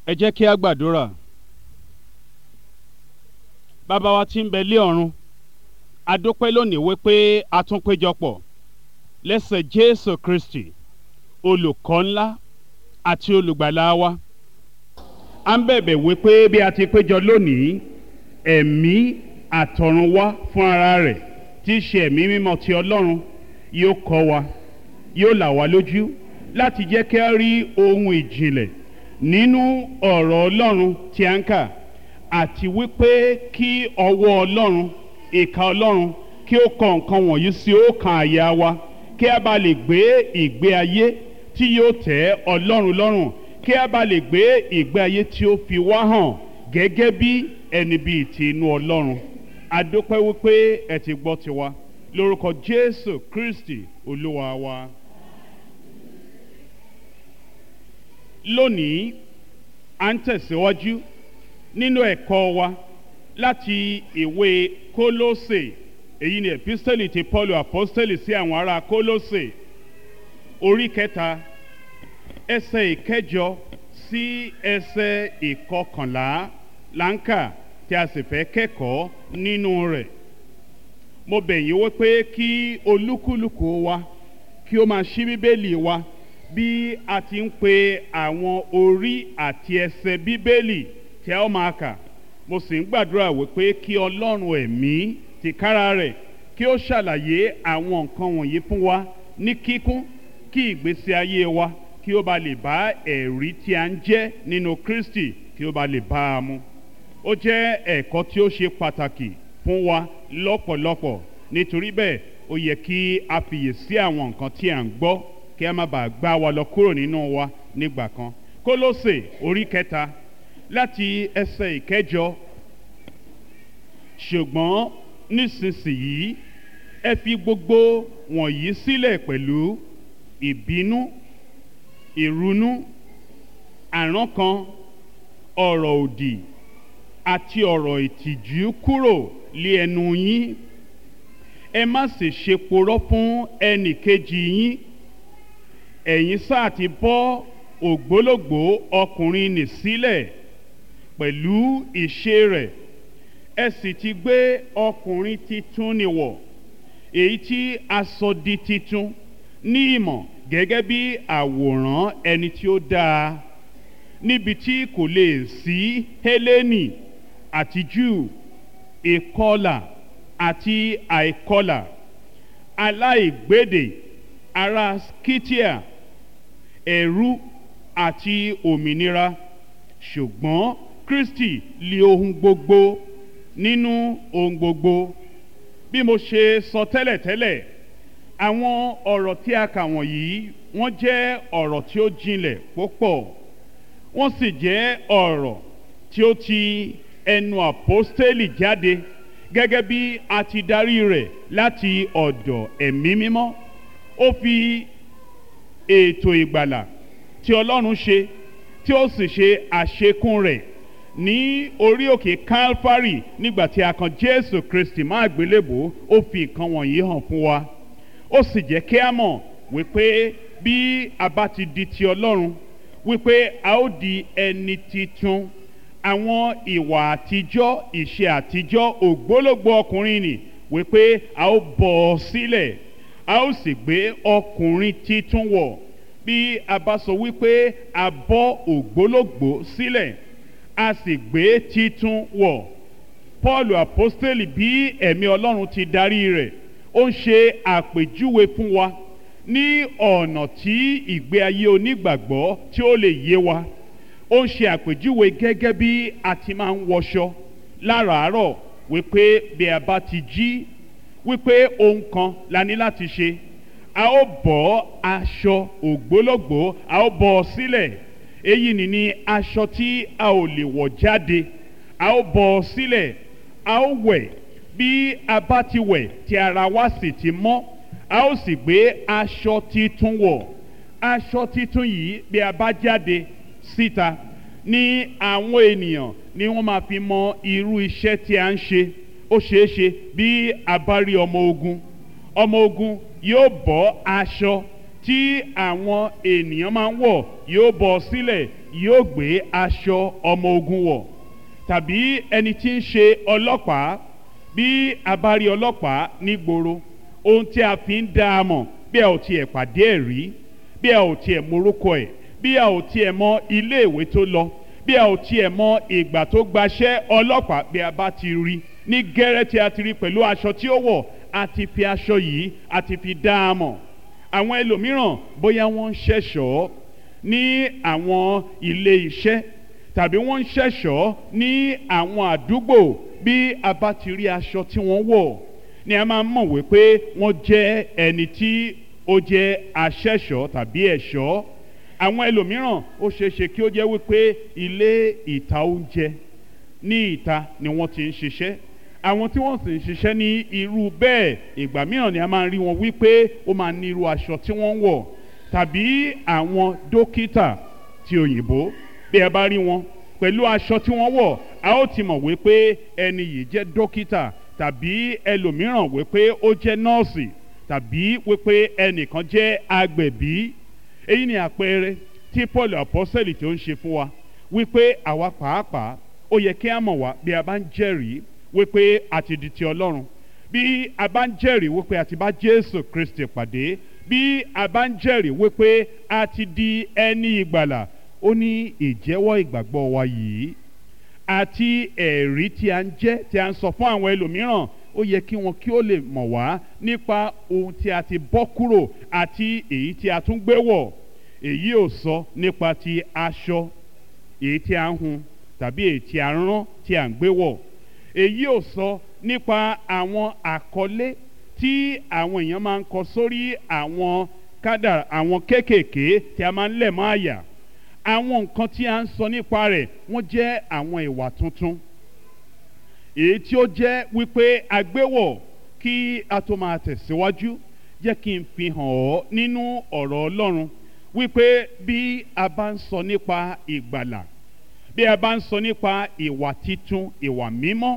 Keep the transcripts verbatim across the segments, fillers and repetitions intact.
Ẹ jẹ́ kí a gbàdúrà. Bàbá wa tí ń bẹ lé ọ̀run, a dúpẹ́ lónìí wípé a tún péjọpọ̀ lẹ́sẹ̀ Jésù Kristi, olùkọ́ ńlá àti olùgbàlà wa. À ń bẹ̀bẹ̀ wípé bí a ti péjọ lónìí, ẹ̀mí àtọ̀run wá fún ara rẹ̀ tí í ṣe ẹ̀mí mímọ́ ti Ọlọ́run yóò kọ́ wa, yóò là wá lójú láti jẹ́ kí a rí ohun ìjìnlẹ̀ nínú ọ̀rọ̀ Ọlọ́run tí a ń kà, àti wípé kí ọwọ́ Ọlọ́run, ìka Ọlọ́run kí ó kọ nǹkan wọ̀nyí sí ọkàn àyà wa, kí a bá lè gbé ìgbé ayé tí yóò tẹ́ Ọlọ́run lọ́rùn, kí a bá lè gbé ìgbé ayé tí ó fi wá hàn gẹ́gẹ́ bí ẹni bíi ti inú Ọlọ́run. A dúpẹ́ wípé ẹ ti gbọ́ tiwa lórúkọ Jésù Kristi Olúwa wa. Lónìí à ń tẹ̀síwájú nínú ẹ̀kọ́ wa láti ìwé Kólósè, èyí ni epistẹ́lì ti Pọ́ọ̀lù àpọ́stẹ́lì sí àwọn ará Kólósè, orí kẹta ẹsẹ̀ ìkẹjọ sí ẹsẹ̀ ìkọkànlá láǹkà tí a sì fẹ́ kẹ́kọ̀ọ́ nínú rẹ̀. Mo bẹ̀ yín wípé kí olúkúlùkù wa kí ó máa ṣí bíbélì wa bí a ti ń pe àwọn orí àti ẹsẹ̀ bíbélì tí a ó máa kà. Mo sì ń gbàdúrà wípé kí Ọlọ́run ẹ̀mí tìkára rẹ̀ kí ó ṣàlàyé àwọn nǹkan wọ̀nyí fún wa ní kíkún, kí ìgbésí ayé wa kí ó bá lè bá ẹ̀rí tí a ń jẹ́ nínú Kristi kí ó bá lè bá a mu. Ó jẹ́ ẹ̀kọ́ tí ó ṣe pàtàkì fún wa lọ́pọ̀lọpọ̀, nítorí bẹ́ẹ̀ ó yẹ kí a fiyè sí àwọn nǹkan tí à ń gbọ́ kí a má bàa gbá wa lọ kúrò nínú wa nígbà kan. Kólósè orí kẹta láti ẹsẹ̀ ìkẹjọ. Ṣùgbọ́n nísinsìnyí ẹ fi gbogbo wọ̀nyí sílẹ̀ pẹ̀lú ìbínú, ìrunú, àrankàn, ọ̀rọ̀ òdì àti ọ̀rọ̀ ìtìjú kúrò lé ẹnu yín. Ẹ má sì ṣe porọ́ fún ẹnì kejì yín. Ẹ̀yin sáà ti bọ́ ògbólógbòó ọkùnrin nì sílẹ̀ pẹ̀lú ìṣe rẹ̀, ẹ sì ti gbé ọkùnrin titun nì wọ̀, èyí tí a sọ di titun ní ìmọ̀ gẹ́gẹ́ bí àwòrán ẹni tí ó dáa, níbi tí kò lè sí Hélénì àti Júù, ìkọlà àti àìkọlà, aláìgbédè, ará Skítíà, ẹ̀rú àti òmìnira. Ṣùgbọ́n Kristi lé ohun gbogbo nínú ohun gbogbo. Bí mo ṣe sọ tẹ́lẹ̀tẹ́lẹ̀, àwọn ọ̀rọ̀ tí a kà wọ̀nyí wọ́n jẹ́ ọ̀rọ̀ tí ó jinlẹ̀ púpọ̀, wọ́n sì jẹ́ ọ̀rọ̀ tí ó ti ẹnu àpọ́stélì jáde gẹ́gẹ́ bí a ti darí rẹ̀ láti ọ̀dọ̀ ẹ̀mí mímọ́. Ó fi ètò ìgbàlà tí Ọlọ́run ṣe tí ó sì ṣe àṣekún rẹ̀ ní orí òkè Kálfárì nígbà tí a kan Jésù Kristi mọ́ àgbélébùú, ó fi nǹkan wọ̀nyí hàn fún wa. Ó sì jẹ́ kí a mọ̀ wípé bí a bá ti di ti Ọlọ́run, wípé a ó di ẹni titun. Àwọn ìwà àtijọ́, ìṣe àtijọ́, ògbólógbòó ọkùnrin nì, wípé a ó bọ̀ ọ́ sílẹ̀, a ó sì gbé ọkùnrin titun wọ̀. Bí a bá sọ wípé a bọ́ ògbólógbòó sílẹ̀, a sì gbé titun wọ̀, Pọ́ọ̀lù àpọ́stélì bí ẹ̀mí Ọlọ́run ti darí rẹ̀, ó ń ṣe àpèjúwe fún wa ní ọ̀nà tí ìgbé ayé onígbàgbọ́ tí ó lè yé wa. Ó ń ṣe àpèjúwe gẹ́gẹ́ bí a ti máa ń wọṣọ láràárọ̀, wípé bí a bá ti jí, wípé ohun kan la ní láti ṣe. A ó bọ́ aṣọ ògbólógbòó, a ó bọ́ ọ sílẹ̀. Èyí ni ní aṣọ tí a ò lè wọ̀ jáde, a ó bọ́ ọ sílẹ̀. A ó wẹ̀, bí a bá ti wẹ̀ tí ara wa sì ti mọ́, a ó sì gbé aṣọ titun wọ̀. Aṣọ titun yìí bí a bá jáde síta ní àwọn ènìyàn ni wọ́n máa fi mọ irú iṣẹ́ tí a ń ṣe. Ó ṣeé ṣe bí a bá rí ọmọ ogun, ọmọ ogun yóò bọ́ aṣọ tí àwọn ènìyàn máa ń wọ̀ yóò bọ́ sílẹ̀, yóò gbé aṣọ ọmọ ogun wọ̀. Tàbí ẹni tí ń ṣe ọlọ́pàá, bí a bá rí ọlọ́pàá nígboro, ohun tí a fi ń dá a mọ̀ bí a ò tiẹ̀ pàdé ẹ̀ rí, bí a ò tiẹ̀ morúkọ ẹ̀, bí a ò tiẹ̀ mọ ilé ìwé tó lọ, bí a ò tiẹ̀ mọ ìgbà tó gbaṣẹ́ ọlọ́pàá, bí a bá ti rí ní gẹ́rẹ́ tí a ti rí pẹ̀lú aṣọ tí ó wọ̀, a ti fi aṣọ yìí a ti fi dá a mọ̀. Àwọn ẹlòmíràn bóyá wọ́n ń ṣẹ̀ṣọ́ ní àwọn ilé iṣẹ́ tàbí wọ́n ń ṣẹ̀ṣọ́ ní àwọn àdúgbò, bí a bá ti rí aṣọ tí wọ́n wọ̀ ni a máa mọ̀ wípé wọ́n jẹ́ ẹni tí ó jẹ́ aṣẹ̀ṣọ́ tàbí ẹ̀ṣọ́. Àwọn ẹlòmíràn ó ṣeéṣe kí ó jẹ́ wípé ilé ìta oúnjẹ ní ìta ni wọ́n ti ń ṣiṣẹ́. Àwọn tí wọ́n sì ń ṣiṣẹ́ ní irú bẹ́ẹ̀, ìgbà mìíràn ni a máa ń rí wọn wípé ó máa ní irú aṣọ tí wọ́n ń wọ̀. Tàbí àwọn dókítà ti òyìnbó, bí ẹ bá rí wọn pẹ̀lú aṣọ tí wọ́n wọ̀, a ó ti mọ̀ wípé ẹni yìí jẹ́ dókítà, tàbí ẹlòmíràn wípé ó jẹ́ nọ́ọ̀sì, tàbí wípé ẹnìkan jẹ́ agbẹ̀bí. Èyí ni àpẹẹrẹ tí Paul apọ́sẹ̀lì tó ń ṣe fún wa wípé àwa pàápàá ó yẹ kí a mọ̀ wá bí a bá ń jẹ́rìí wípé a ti di ti Ọlọ́run, bí a bá ń jẹ́rìí wípé a ti bá Jésù Kristi pàdé, bí a bá ń jẹ́rìí wípé a ti di ẹni ìgbàlà. Ó ní ìjẹ́wọ́ ìgbàgbọ́ wa yìí àti ẹ̀rí tí a ń jẹ́ tí a ń sọ fún àwọn ẹlòmíràn, ó yẹ kí wọn kí ó lè mọ̀ wá nípa ohun tí a ti bọ́ kúrò àti èyí tí a tún gbé wọ̀. Èyí ò sọ nípa ti aṣọ èyí tí a ń hun tàbí èyí tí a ń rán tí a ń gbé wọ̀. Èyí ò sọ nípa àwọn àkọlé tí àwọn èèyàn máa ń kọ sórí àwọn kádà àwọn kéékèèké tí a máa ń lẹ̀ mọ́ àyà. Àwọn nǹkan tí a ń sọ nípa rẹ̀ wọ́n jẹ́ àwọn ìwà tuntun èyí tí ó jẹ́ wípé agbéwọ̀. Kí a tó máa tẹ̀síwájú, jẹ́ kí n fi hàn ọ́ nínú ọ̀rọ̀ Ọlọ́run wípé bí a bá ń sọ nípa ìgbàlà, bí a bá ń sọ nípa ìwà titun, ìwà mímọ́,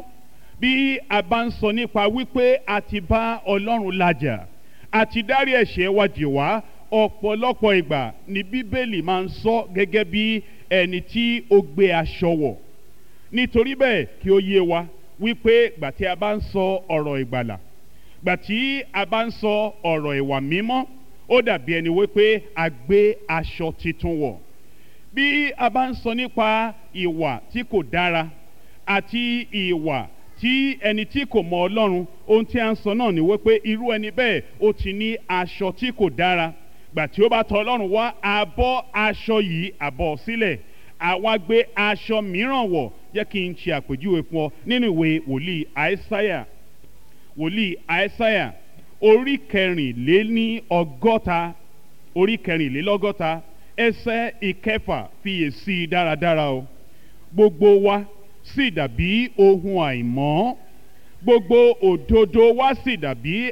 bí a bá ń sọ nípa wípé a ti bá Ọlọ́run làjà, a ti dárí ẹ̀ṣẹ̀ wa jì wá, ọ̀pọ̀lọpọ̀ ìgbà ni Bíbélì máa ń sọ gẹ́gẹ́ bí ẹni tí ó gbé aṣọ wọ̀. Nítorí bẹ́ẹ̀ kí ó yé wa wípé gbà tí a bá ń sọ ọ̀rọ̀ ìgbàlà, gbà tí a bá ń sọ ọ̀rọ̀ ìwà mímọ́, ó dàbí ẹni wípé a gbé aṣọ titun wọ̀. Bí a bá ń sọ nípa ìwà tí kò dára àti ìwà tí ẹni tí kò mọ Ọlọ́run, ohun tí a ń sọ náà ni wípé irú ẹni bẹ́ẹ̀ ó ti ní aṣọ tí kò dára. Gbà tí ó bá tọ̀ Ọlọ́run wá, a bọ́ aṣọ yìí a bọ́ sílẹ̀, àwa gbé aṣọ mìíràn wọ̀. Jẹ́ kí n ṣe àpèjúwe fún ọ nínú ìwé wòlíì Àìsáyà, wòlíì Àìsáyà orí kẹrìnléní ọgọ́ta, orí kẹrìnlélọ́gọ́ta ẹsẹ̀ ìkẹfà, fiyèsí dáradára o. Gbogbo wa sì dàbí ohun àìmọ́, gbogbo òdodo wa sì dàbí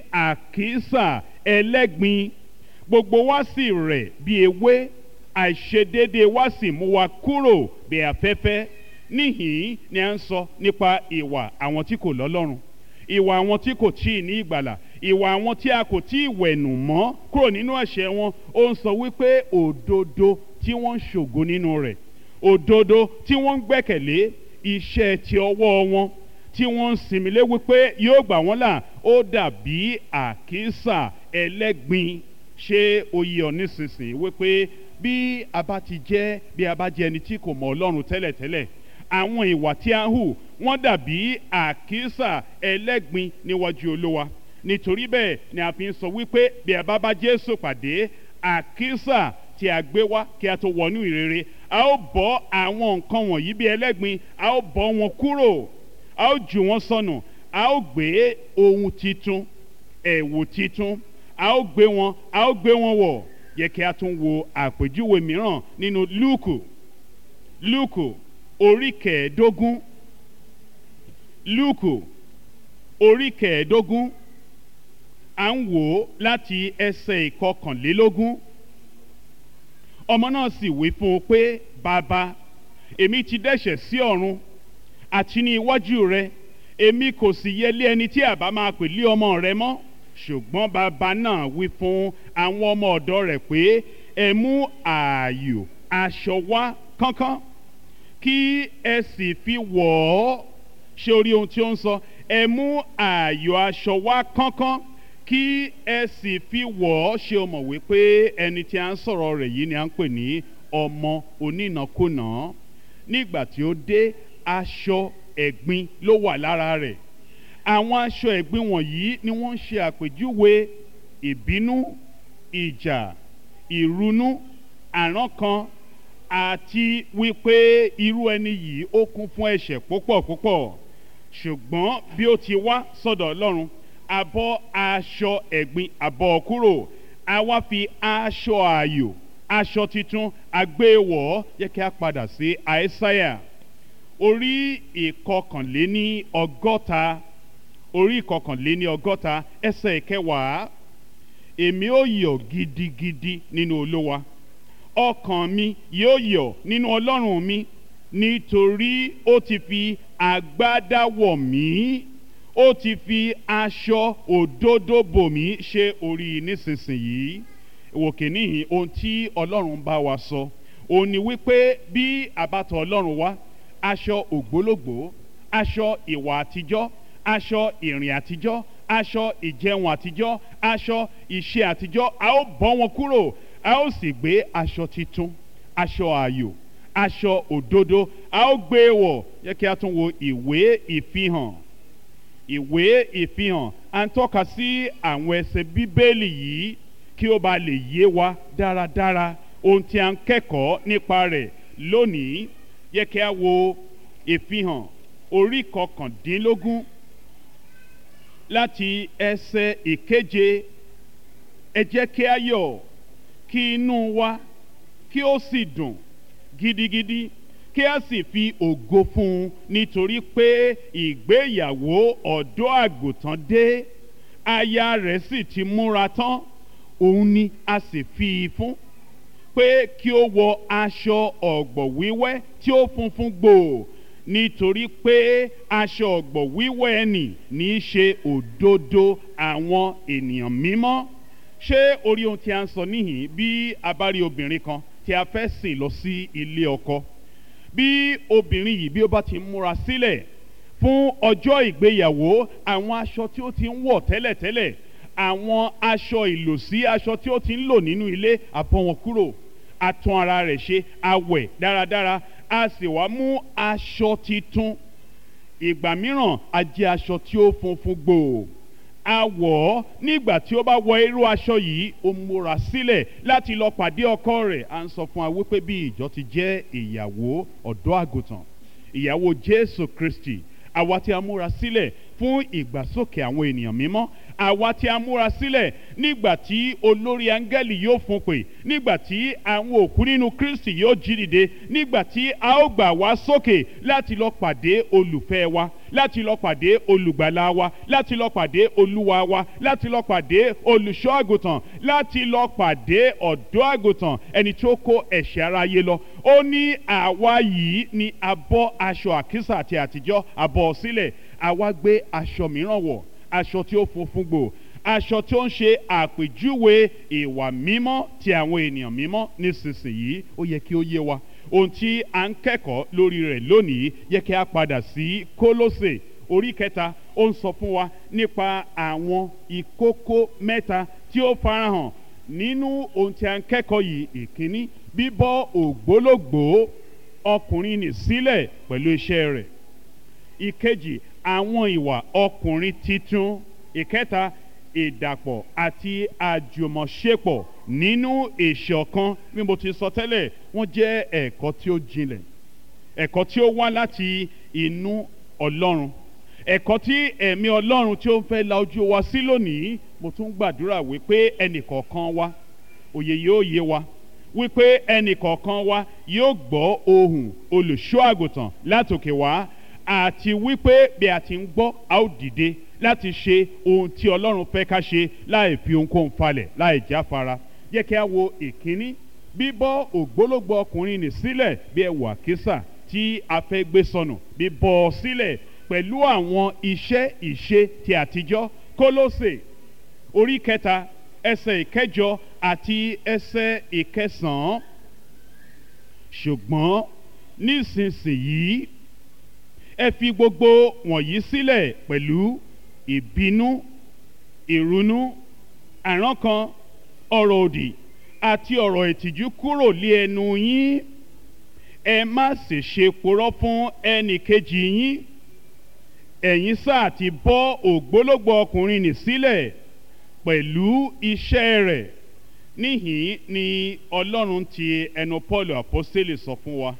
àkísà ẹlẹ́gbin, gbogbo wa sì rẹ̀ bí ewé, àìṣedéédé wa sì mú wa kúrò bí afẹ́fẹ́. Níhìn ni a ń sọ nípa ìwà àwọn tí kò lọ́lọ́run, ìwà àwọn tí kò tíì ní ìgbàlà, ìwà àwọn tí a kò tíì wẹ̀nù mọ́ kúrò nínú ẹ̀ṣẹ̀ wọn. Ó ń sọ wípé òdodo tí wọ́n ń ṣògo nínú rẹ̀, òdodo tí wọ́n ń gbẹ́kẹ̀lé, iṣẹ́ ti ọwọ́ wọn tí wọ́n ń sinmi lé wípé yóò gbà wọ́n là, ó dàbí àkísà ẹlẹ́gbin. Ṣé ó yé ọ nísinsìnyí wípé bí a bá ti jẹ́ bí a bá jẹ́ ẹni tí kò mọ Ọlọ́run tẹ́lẹ̀tẹ́lẹ̀, àwọn ìwà tí a ń hù wọ́n dàbí àkísà ẹlẹ́gbin níwájú Olúwa. Nítorí bẹ́ẹ̀ ni a fi ń sọ wípé bí a bá bá Jésù pàdé, àkísà tí a gbé wá kí a tó wọnú ìrere, a ó bọ́ àwọn nǹkan wọ̀nyí bí ẹlẹ́gbin, a ó bọ́ wọn kúrò, a ó jù wọ́n sọnù, a ó gbé ohun titun, ẹ̀wù titun, a ó gbé wọn, a ó gbé wọn wọ̀. Yẹ kí a tún wo àpèjúwe mìíràn nínú Lúùkù, Lúùkù orí kẹẹ̀ẹ́dógún, Lúùkù orí kẹẹ̀ẹ́dógún, à ń wò ó láti ẹsẹ̀ ìkọkànlélógún. Ọmọ náà sì wí fún un pé, bàbá, èmi ti dẹ́ṣẹ̀ sí ọ̀run àti ní iwájú rẹ, èmi kò sì yẹ lé ẹni tí àbá máa pè lé ọmọ rẹ mọ́. ṣùgbọ́n bàbá náà wí fún àwọn ọmọ ọ̀dọ̀ rẹ̀ pé ẹ mú ààyò aṣọ wá kánkán kí ẹ sì fi wọ̀ ọ́. Ṣé orí ohun tí ó ń sọ? Ẹ mú ààyò aṣọ wá kánkán kí ẹ sì fi wọ̀ ọ́. Ṣé o mọ̀ wípé ẹni tí a ń sọ̀rọ̀ rẹ̀ yìí ni a ń pè ní ọmọ onínàkúnà? Nígbà tí ó dé, aṣọ ẹ̀gbin ló wà lára rẹ̀. Àwọn aṣọ ẹ̀gbin wọ̀nyí ni wọ́n ń ṣe àpèjúwe ìbínú, ìjà, ìrunú, àrankàn, àti wípé irú ẹni yìí ó kún fún ẹ̀ṣẹ̀ púpọ̀ púpọ̀. Ṣùgbọ́n bí ó ti wá sọ́dọ̀ Ọlọ́run, a bọ́ aṣọ ẹ̀gbin, a bọ́ ọ kúrò, a wá fi aṣọ ààyò, aṣọ titun, a gbé wọ̀ ọ́. Yẹ kí a padà sí Àìsáyà orí ìkọkànléní ọgọ́ta orí ìkọkànléní ọgọ́ta ẹsẹ̀ ìkẹwàá. Èmi ó yọ̀ gidigidi nínú Olúwa, ọkàn mi yóò yọ̀ nínú Ọlọ́run mi, nítorí ó ti fi agbádá wọ̀ mí, ó ti fi aṣọ òdodo bò mí. Ṣé orí nísinsìnyí ìwòkè níhìn ohun tí Ọlọ́run bá wa sọ òun ni wípé bí àbátọ̀ Ọlọ́run wá, aṣọ ògbólógbòó, aṣọ ìwà àtijọ́, aṣọ ìrìn àtijọ́, aṣọ ìjẹun àtijọ́, aṣọ ìṣe àtijọ́, a ó bọ́ wọn kúrò, a ó sì gbé aṣọ titun, aṣọ ààyò, aṣọ òdodo, a ó gbé wọ̀. Yẹ kí a tún wo ìwé ìfihàn ìwé ìfihàn à ń tọ́ka sí àwọn ẹsẹ̀ Bíbélì yìí kí ó ba lè yé wa dáradára ohun tí a ń kẹ́kọ̀ọ́ nípa rẹ̀ lónìí. Yẹ kí a wo ìfihàn orí kọkàndínlógún láti ẹsẹ̀ ìkeje. Ẹ jẹ́ kí a yọ̀ kí inú wa kí ó sì dùn gidigidi, kí a sì fi ògo fún un, nítorí pé ìgbéyàwó ọ̀dọ́ àgùntàn dé, aya rẹ̀ sì ti múra tán, òun ni a sì fi fún pé kí ó wọ aṣọ ọ̀gbọ̀ wíwẹ́ tí ó funfun gbòò, nítorí pé aṣọ ọ̀gbọ̀ wíwẹ́ ẹni ní í ṣe òdodo àwọn ènìyàn mímọ́. Ṣé orí ohun tí a ń sọ níhìn? Bí a bá rí obìnrin kan tí a fẹ́ sìn lọ sí ilé ọkọ, bí obìnrin yìí bí ó bá ti múra sílẹ̀ fún ọjọ́ ìgbéyàwó, àwọn aṣọ tí ó ti ń wọ̀ tẹ́lẹ̀tẹ́lẹ̀, àwọn aṣọ ìlòsí, aṣọ tí ó ti ń lò nínú ilé, a bọ́ wọn kúrò, a tún ara rẹ̀ ṣe, a wẹ̀ dáradára, a sì wá mú aṣọ titun. Ìgbà mìíràn a jẹ́ aṣọ tí ó funfun gbòò, a wọ̀ ọ́. Nígbà tí ó bá wọ irú aṣọ yìí, ó múra sílẹ̀ láti lọ pàdé ọkọ rẹ̀. À ń sọ fún wa wípé bí ìjọ ti jẹ́ ìyàwó ọ̀dọ́ àgùntàn, ìyàwó Jésù Kristi, àwa tí a múra sílẹ̀ fún ìgbàsókè àwọn ènìyàn mímọ́, àwa tí a múra sílẹ̀ nígbà tí olórí áńgẹ́lì yóò fún pè, nígbà tí àwọn òkú nínú Kristi yóò jí dìde, nígbà tí a ó gbà wá sókè láti lọ pàdé olùfẹ́ wa, láti lọ pàdé olùgbàlà wa, láti lọ pàdé olúwa wa, láti lọ pàdé olùṣọ́ àgùntàn, láti lọ pàdé ọ̀dọ́ àgùntàn, ẹni tí ó kó ẹ̀ṣẹ̀ aráyé lọ. Ó ní àwa yìí ni a bọ́ aṣọ àkísà àti àtijọ́, a bọ́ sílẹ̀, àwa gbé aṣọ mìíràn wọ̀, aṣọ tí ó funfun gbòò, aṣọ tí ó ń ṣe àpèjúwe ìwà mímọ́ ti àwọn ènìyàn mímọ́. Nísinsìnyí ó yẹ kí ó yé wa ohun tí a ń kẹ́kọ̀ọ́ lórí rẹ̀ lónìí. Yẹ kí a padà sí Kólósè orí kẹta. Ó ń sọ fún wa nípa àwọn ìkókó mẹ́ta tí ó farahàn nínú ohun tí a ń kẹ́kọ̀ọ́ yìí. Ìkíní, bíbọ́ ògbólógbòó ọkùnrin nì sílẹ̀ pẹ̀lú iṣẹ́ rẹ̀. Ìkejì, àwọn ìwà ọkùnrin titun. Ìkẹta, ìdàpọ̀ àti àjùmọ̀ṣepọ̀ nínú ìṣọ̀kan. Bí mo ti sọ tẹ́lẹ̀, wọ́n jẹ́ ẹ̀kọ́ tí ó jinlẹ̀, ẹ̀kọ́ tí ó wá láti inú Ọlọ́run, ẹ̀kọ́ tí ẹ̀mí Ọlọ́run tí ó ń fẹ́ la ojú wa sí lónìí. Mo tún gbàdúrà wípé ẹnìkọ̀ọ̀kan wa òye yóò yé wa, wípé ẹnìkọ̀ọ̀kan wa yóò gbọ́ ohùn olùṣọ́ àgùntàn látòkè wá, àti wípé bí a ti ń gbọ́, a ó dìde láti ṣe ohun tí Ọlọ́run fẹ́ ká ṣe láì fi ohunkóhun falẹ̀, láì jáfara. Jẹ́ kí a wo ìkíní, bíbọ́ ògbólógbòó ọkùnrin nì sílẹ̀ bí ẹ̀wù àkísà tí a fẹ́ gbé sọnù, bíbọ́ ọ sílẹ̀ pẹ̀lú àwọn iṣẹ́ ìṣe ti àtijọ́. Kólósè orí kẹta ẹsẹ̀ ìkẹjọ àti ẹsẹ̀ ìkẹsàn-án. Ṣùgbọ́n nísinsìnyí ẹ fi gbogbo wọ̀nyí sílẹ̀ pẹ̀lú ìbínú, ìrunú, àrankàn, ọ̀rọ̀ òdì àti ọ̀rọ̀ ìtìjú kúrò lé ẹnu yín. Ẹ má sì ṣe purọ́ fún ẹnì kejì yín. Ẹ̀yin sáà ti bọ́ ògbólógbòó ọkùnrin nì sílẹ̀ pẹ̀lú iṣẹ́ rẹ̀. Níhìn ni Ọlọ́run ti ẹnu Pọ́ọ̀lù àpọ́sítélì sọ fún wa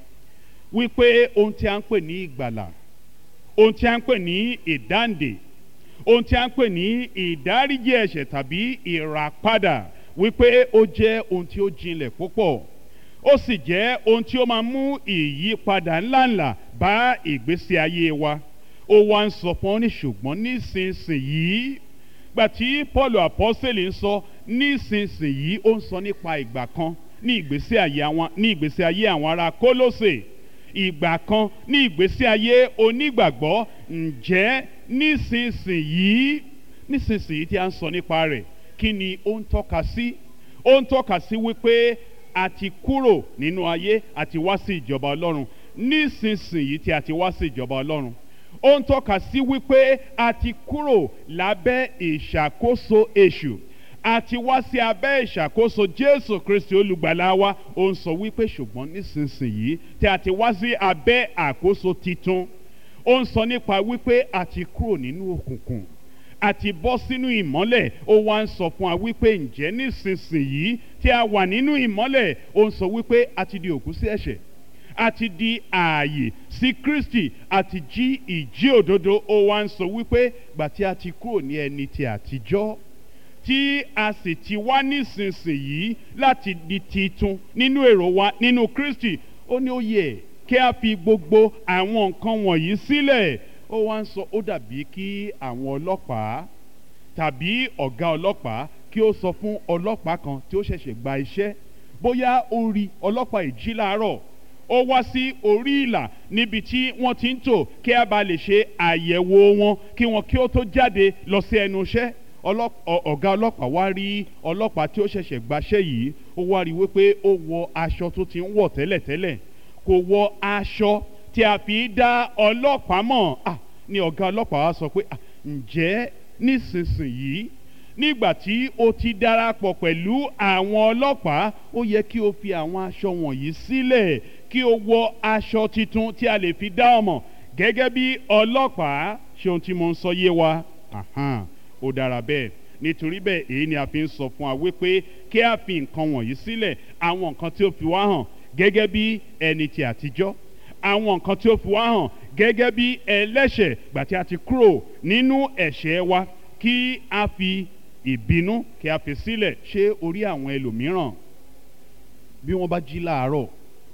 wípé ohun tí a ń pè ní ìgbàlà, ohun tí a ń pè ní ìdáǹdè, ohun tí a ń pè ní ìdáríjì ẹ̀ṣẹ̀ tàbí ìràpadà, wípé ó jẹ́ ohun tí ó jinlẹ̀ púpọ̀, ó sì jẹ́ ohun tí ó máa mú ìyípadà ńláńlá bá ìgbésí ayé wa. Ó wá ń sọ fún ọ ní ṣùgbọ́n nísinsìnyí, gbà tí Pọ́ọ̀lù àpọ́sítélì ń sọ nísinsìnyí, ó ń sọ nípa ìgbà kan ní ìgbésí ayé àwọn ní ìgbésí ayé àwọn ará Kólósè, ìgbà kan ní ìgbésí ayé onígbàgbọ́. Ǹjẹ́ nísinsìnyí nísinsìnyí tí a ń sọ nípa rẹ̀, kí ni ó ń tọ́ka sí? Ó ń tọ́ka sí wípé a ti kúrò nínú ayé àti wá sí ìjọba Ọlọ́run. Nísinsìnyí tí a ti wá sí ìjọba Ọlọ́run, ó ń tọ́ka sí wípé a ti kúrò lábẹ́ ìṣàkóso èṣù, a ti wá sí abẹ́ ìṣàkóso Jésù Kristi olùgbàlà wa. Ó ń sọ wípé ṣùgbọ́n nísinsìnyí tí a ti wá sí abẹ́ àkóso titun, ó ń sọ nípa wípé a ti kúrò nínú òkùnkùn, a ti bọ́ sínú ìmọ́lẹ̀. Ó wá ń sọ fún wa wípé ǹjẹ́ nísinsìnyí tí a wà nínú ìmọ́lẹ̀, ó ń sọ wípé a ti di òkú sí ẹ̀ṣẹ̀, a ti di ààyè sí Kristi, a ti jí ìjí òdodo. Ó wá ń sọ wípé gbà tí a ti kúrò ní ẹni ti àtijọ́, tí a sì ti wá nísinsìnyí láti di titun nínú èrò wa nínú Kristi, ó ní ó yẹ kí a fi gbogbo àwọn nǹkan wọ̀nyí sílẹ̀. Ó wá ń sọ ó dàbí kí àwọn ọlọ́pàá tàbí ọ̀gá ọlọ́pàá kí ó sọ fún ọlọ́pàá kan tí ó ṣẹ̀ṣẹ̀ gba iṣẹ́, bóyá ó rí ọlọ́pàá ìjí láàárọ̀, ó wá sí orí ìlà níbi tí wọ́n ti ń tò kí a bá lè ṣe àyẹ̀wò wọn kí wọn kí ó tó jáde lọ sí ẹnu iṣẹ́. Ọ̀gá ọlọ́pàá wá rí ọlọ́pàá tí ó ṣẹ̀ṣẹ̀ gbaṣẹ́ yìí, ó wá rí wípé ó wọ aṣọ tó ti ń wọ̀ tẹ́lẹ̀tẹ́lẹ̀, kò wọ aṣọ tí a fi dá ọlọ́pàá mọ̀. Ah, ni ọ̀gá ọlọ́pàá wá sọ pé ah, ǹjẹ́ nísinsìnyí nígbà tí o ti darapọ̀ pẹ̀lú àwọn ọlọ́pàá, ó yẹ kí o fi àwọn aṣọ wọ̀nyí sílẹ̀ kí o wọ aṣọ titun tí a lè fi dá ọ mọ̀ gẹ́gẹ́ bí ọlọ́pàá. Ṣé ohun tí mo ń sọ yé wa? Ahan, ó dára bẹ́ẹ̀. Nítorí bẹ́ẹ̀ èyí ni a fi ń sọ fún wa wípé kí a fi nǹkan wọ̀nyí sílẹ̀, àwọn nǹkan tí ó fi wá hàn gẹ́gẹ́ bí ẹni ti àtijọ́, àwọn nǹkan tí ó fi wá hàn gẹ́gẹ́ bí ẹlẹ́ṣẹ̀ gbà tí a ti kúrò nínú ẹ̀ṣẹ̀ wa, kí a fi ìbínú kí a fi sílẹ̀. Ṣé orí àwọn ẹlòmíràn bí wọ́n bá jí láàárọ̀,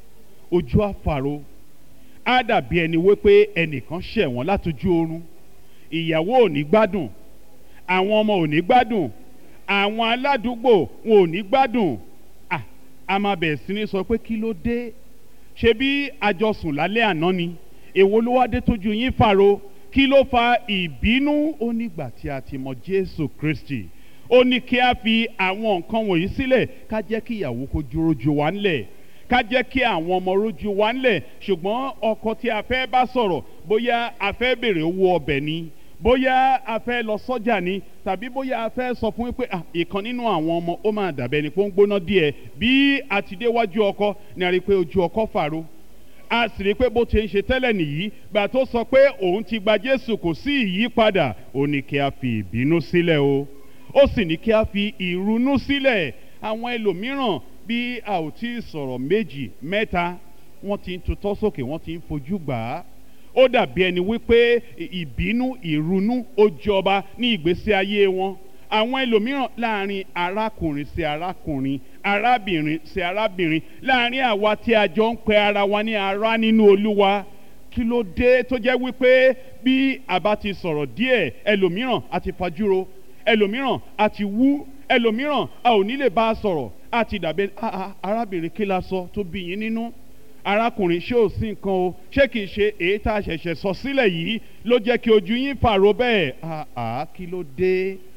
ojú àfàrò, á dàbí ẹni wípé ẹnìkan ṣẹ̀ wọ́n látojú oorun. Ìyàwó ò ní gbádùn, àwọn ọmọ ò ní gbádùn, àwọn aládùúgbò wọn ò ní gbádùn. À, a máa bẹ̀rẹ̀ sí ní sọ pé kí ló dé? Ṣé bí àjọsùn lálẹ́ àná ni? Èwo ló wá dé tójú yín fàrò? Kí ló fa ìbínú? Ó nígbà tí a ti mọ Jésù Kristi, ó ní kí a fi àwọn nǹkan wọ̀nyí sílẹ̀, ká jẹ́ kí ìyàwó kó jórójú wa ńlẹ̀, ká jẹ́ kí àwọn ọmọ rójú wa ńlẹ̀. Ṣùgbọ́n ọkọ tí a fẹ́ bá sọ̀rọ̀, bóyá a fẹ́ béèrè owó ọbẹ̀ ni, bóyá a fẹ́ lọ sọ́jà ni, tàbí bóyá a fẹ́ sọ fún pé ìkan nínú àwọn ọmọ ó máa dàbẹ́ ni pé ó ń gbóná díẹ̀. Bí a ti déwájú ọkọ ni a rí pé ojú ọkọ fàrò, a sì rí pé bó ti ń ṣe tẹ́lẹ̀ nìyí. Gbà tó sọ pé òun ti gba Jésù, kò sí ìyípadà. Ó ní kí a fi ìbínú sílẹ̀ o, ó sì ní kí a fi ìrunú sílẹ̀. Àwọn ẹlòmíràn bí a ò tí ì sọ̀rọ̀ méjì mẹ́ta, wọ́n ti ń tutọ́ sókè, wọ́n ti ń fojú gbà á. Ó dàbí ẹni wípé ìbínú, ìrunú ó jọba ní ìgbésí ayé wọn. Àwọn ẹlòmíràn láàrin arákùnrin sí arákùnrin, arábìnrin sí arábìnrin, láàrin àwa tí a jọ ń pe ara wa ní ará nínú Olúwa. Kí ló dé tó jẹ́ wípé bí a bá ti sọ̀rọ̀ díẹ̀, ẹlòmíràn a ti fajúro, ẹlòmíràn a ti wú, ẹlòmíràn a ò ní lè bá a sọ̀rọ̀, a ti dàbí arábìnrin kí la sọ tó bí yín nínú, arákùnrin ṣé ò sí nǹkan o, ṣé kìí ṣe èyí tá a ṣẹ̀ṣẹ̀ sọ sílẹ̀ yìí ló jẹ́ kí ojú yín fàrò bẹ́ẹ̀? Àá, kí ló dé?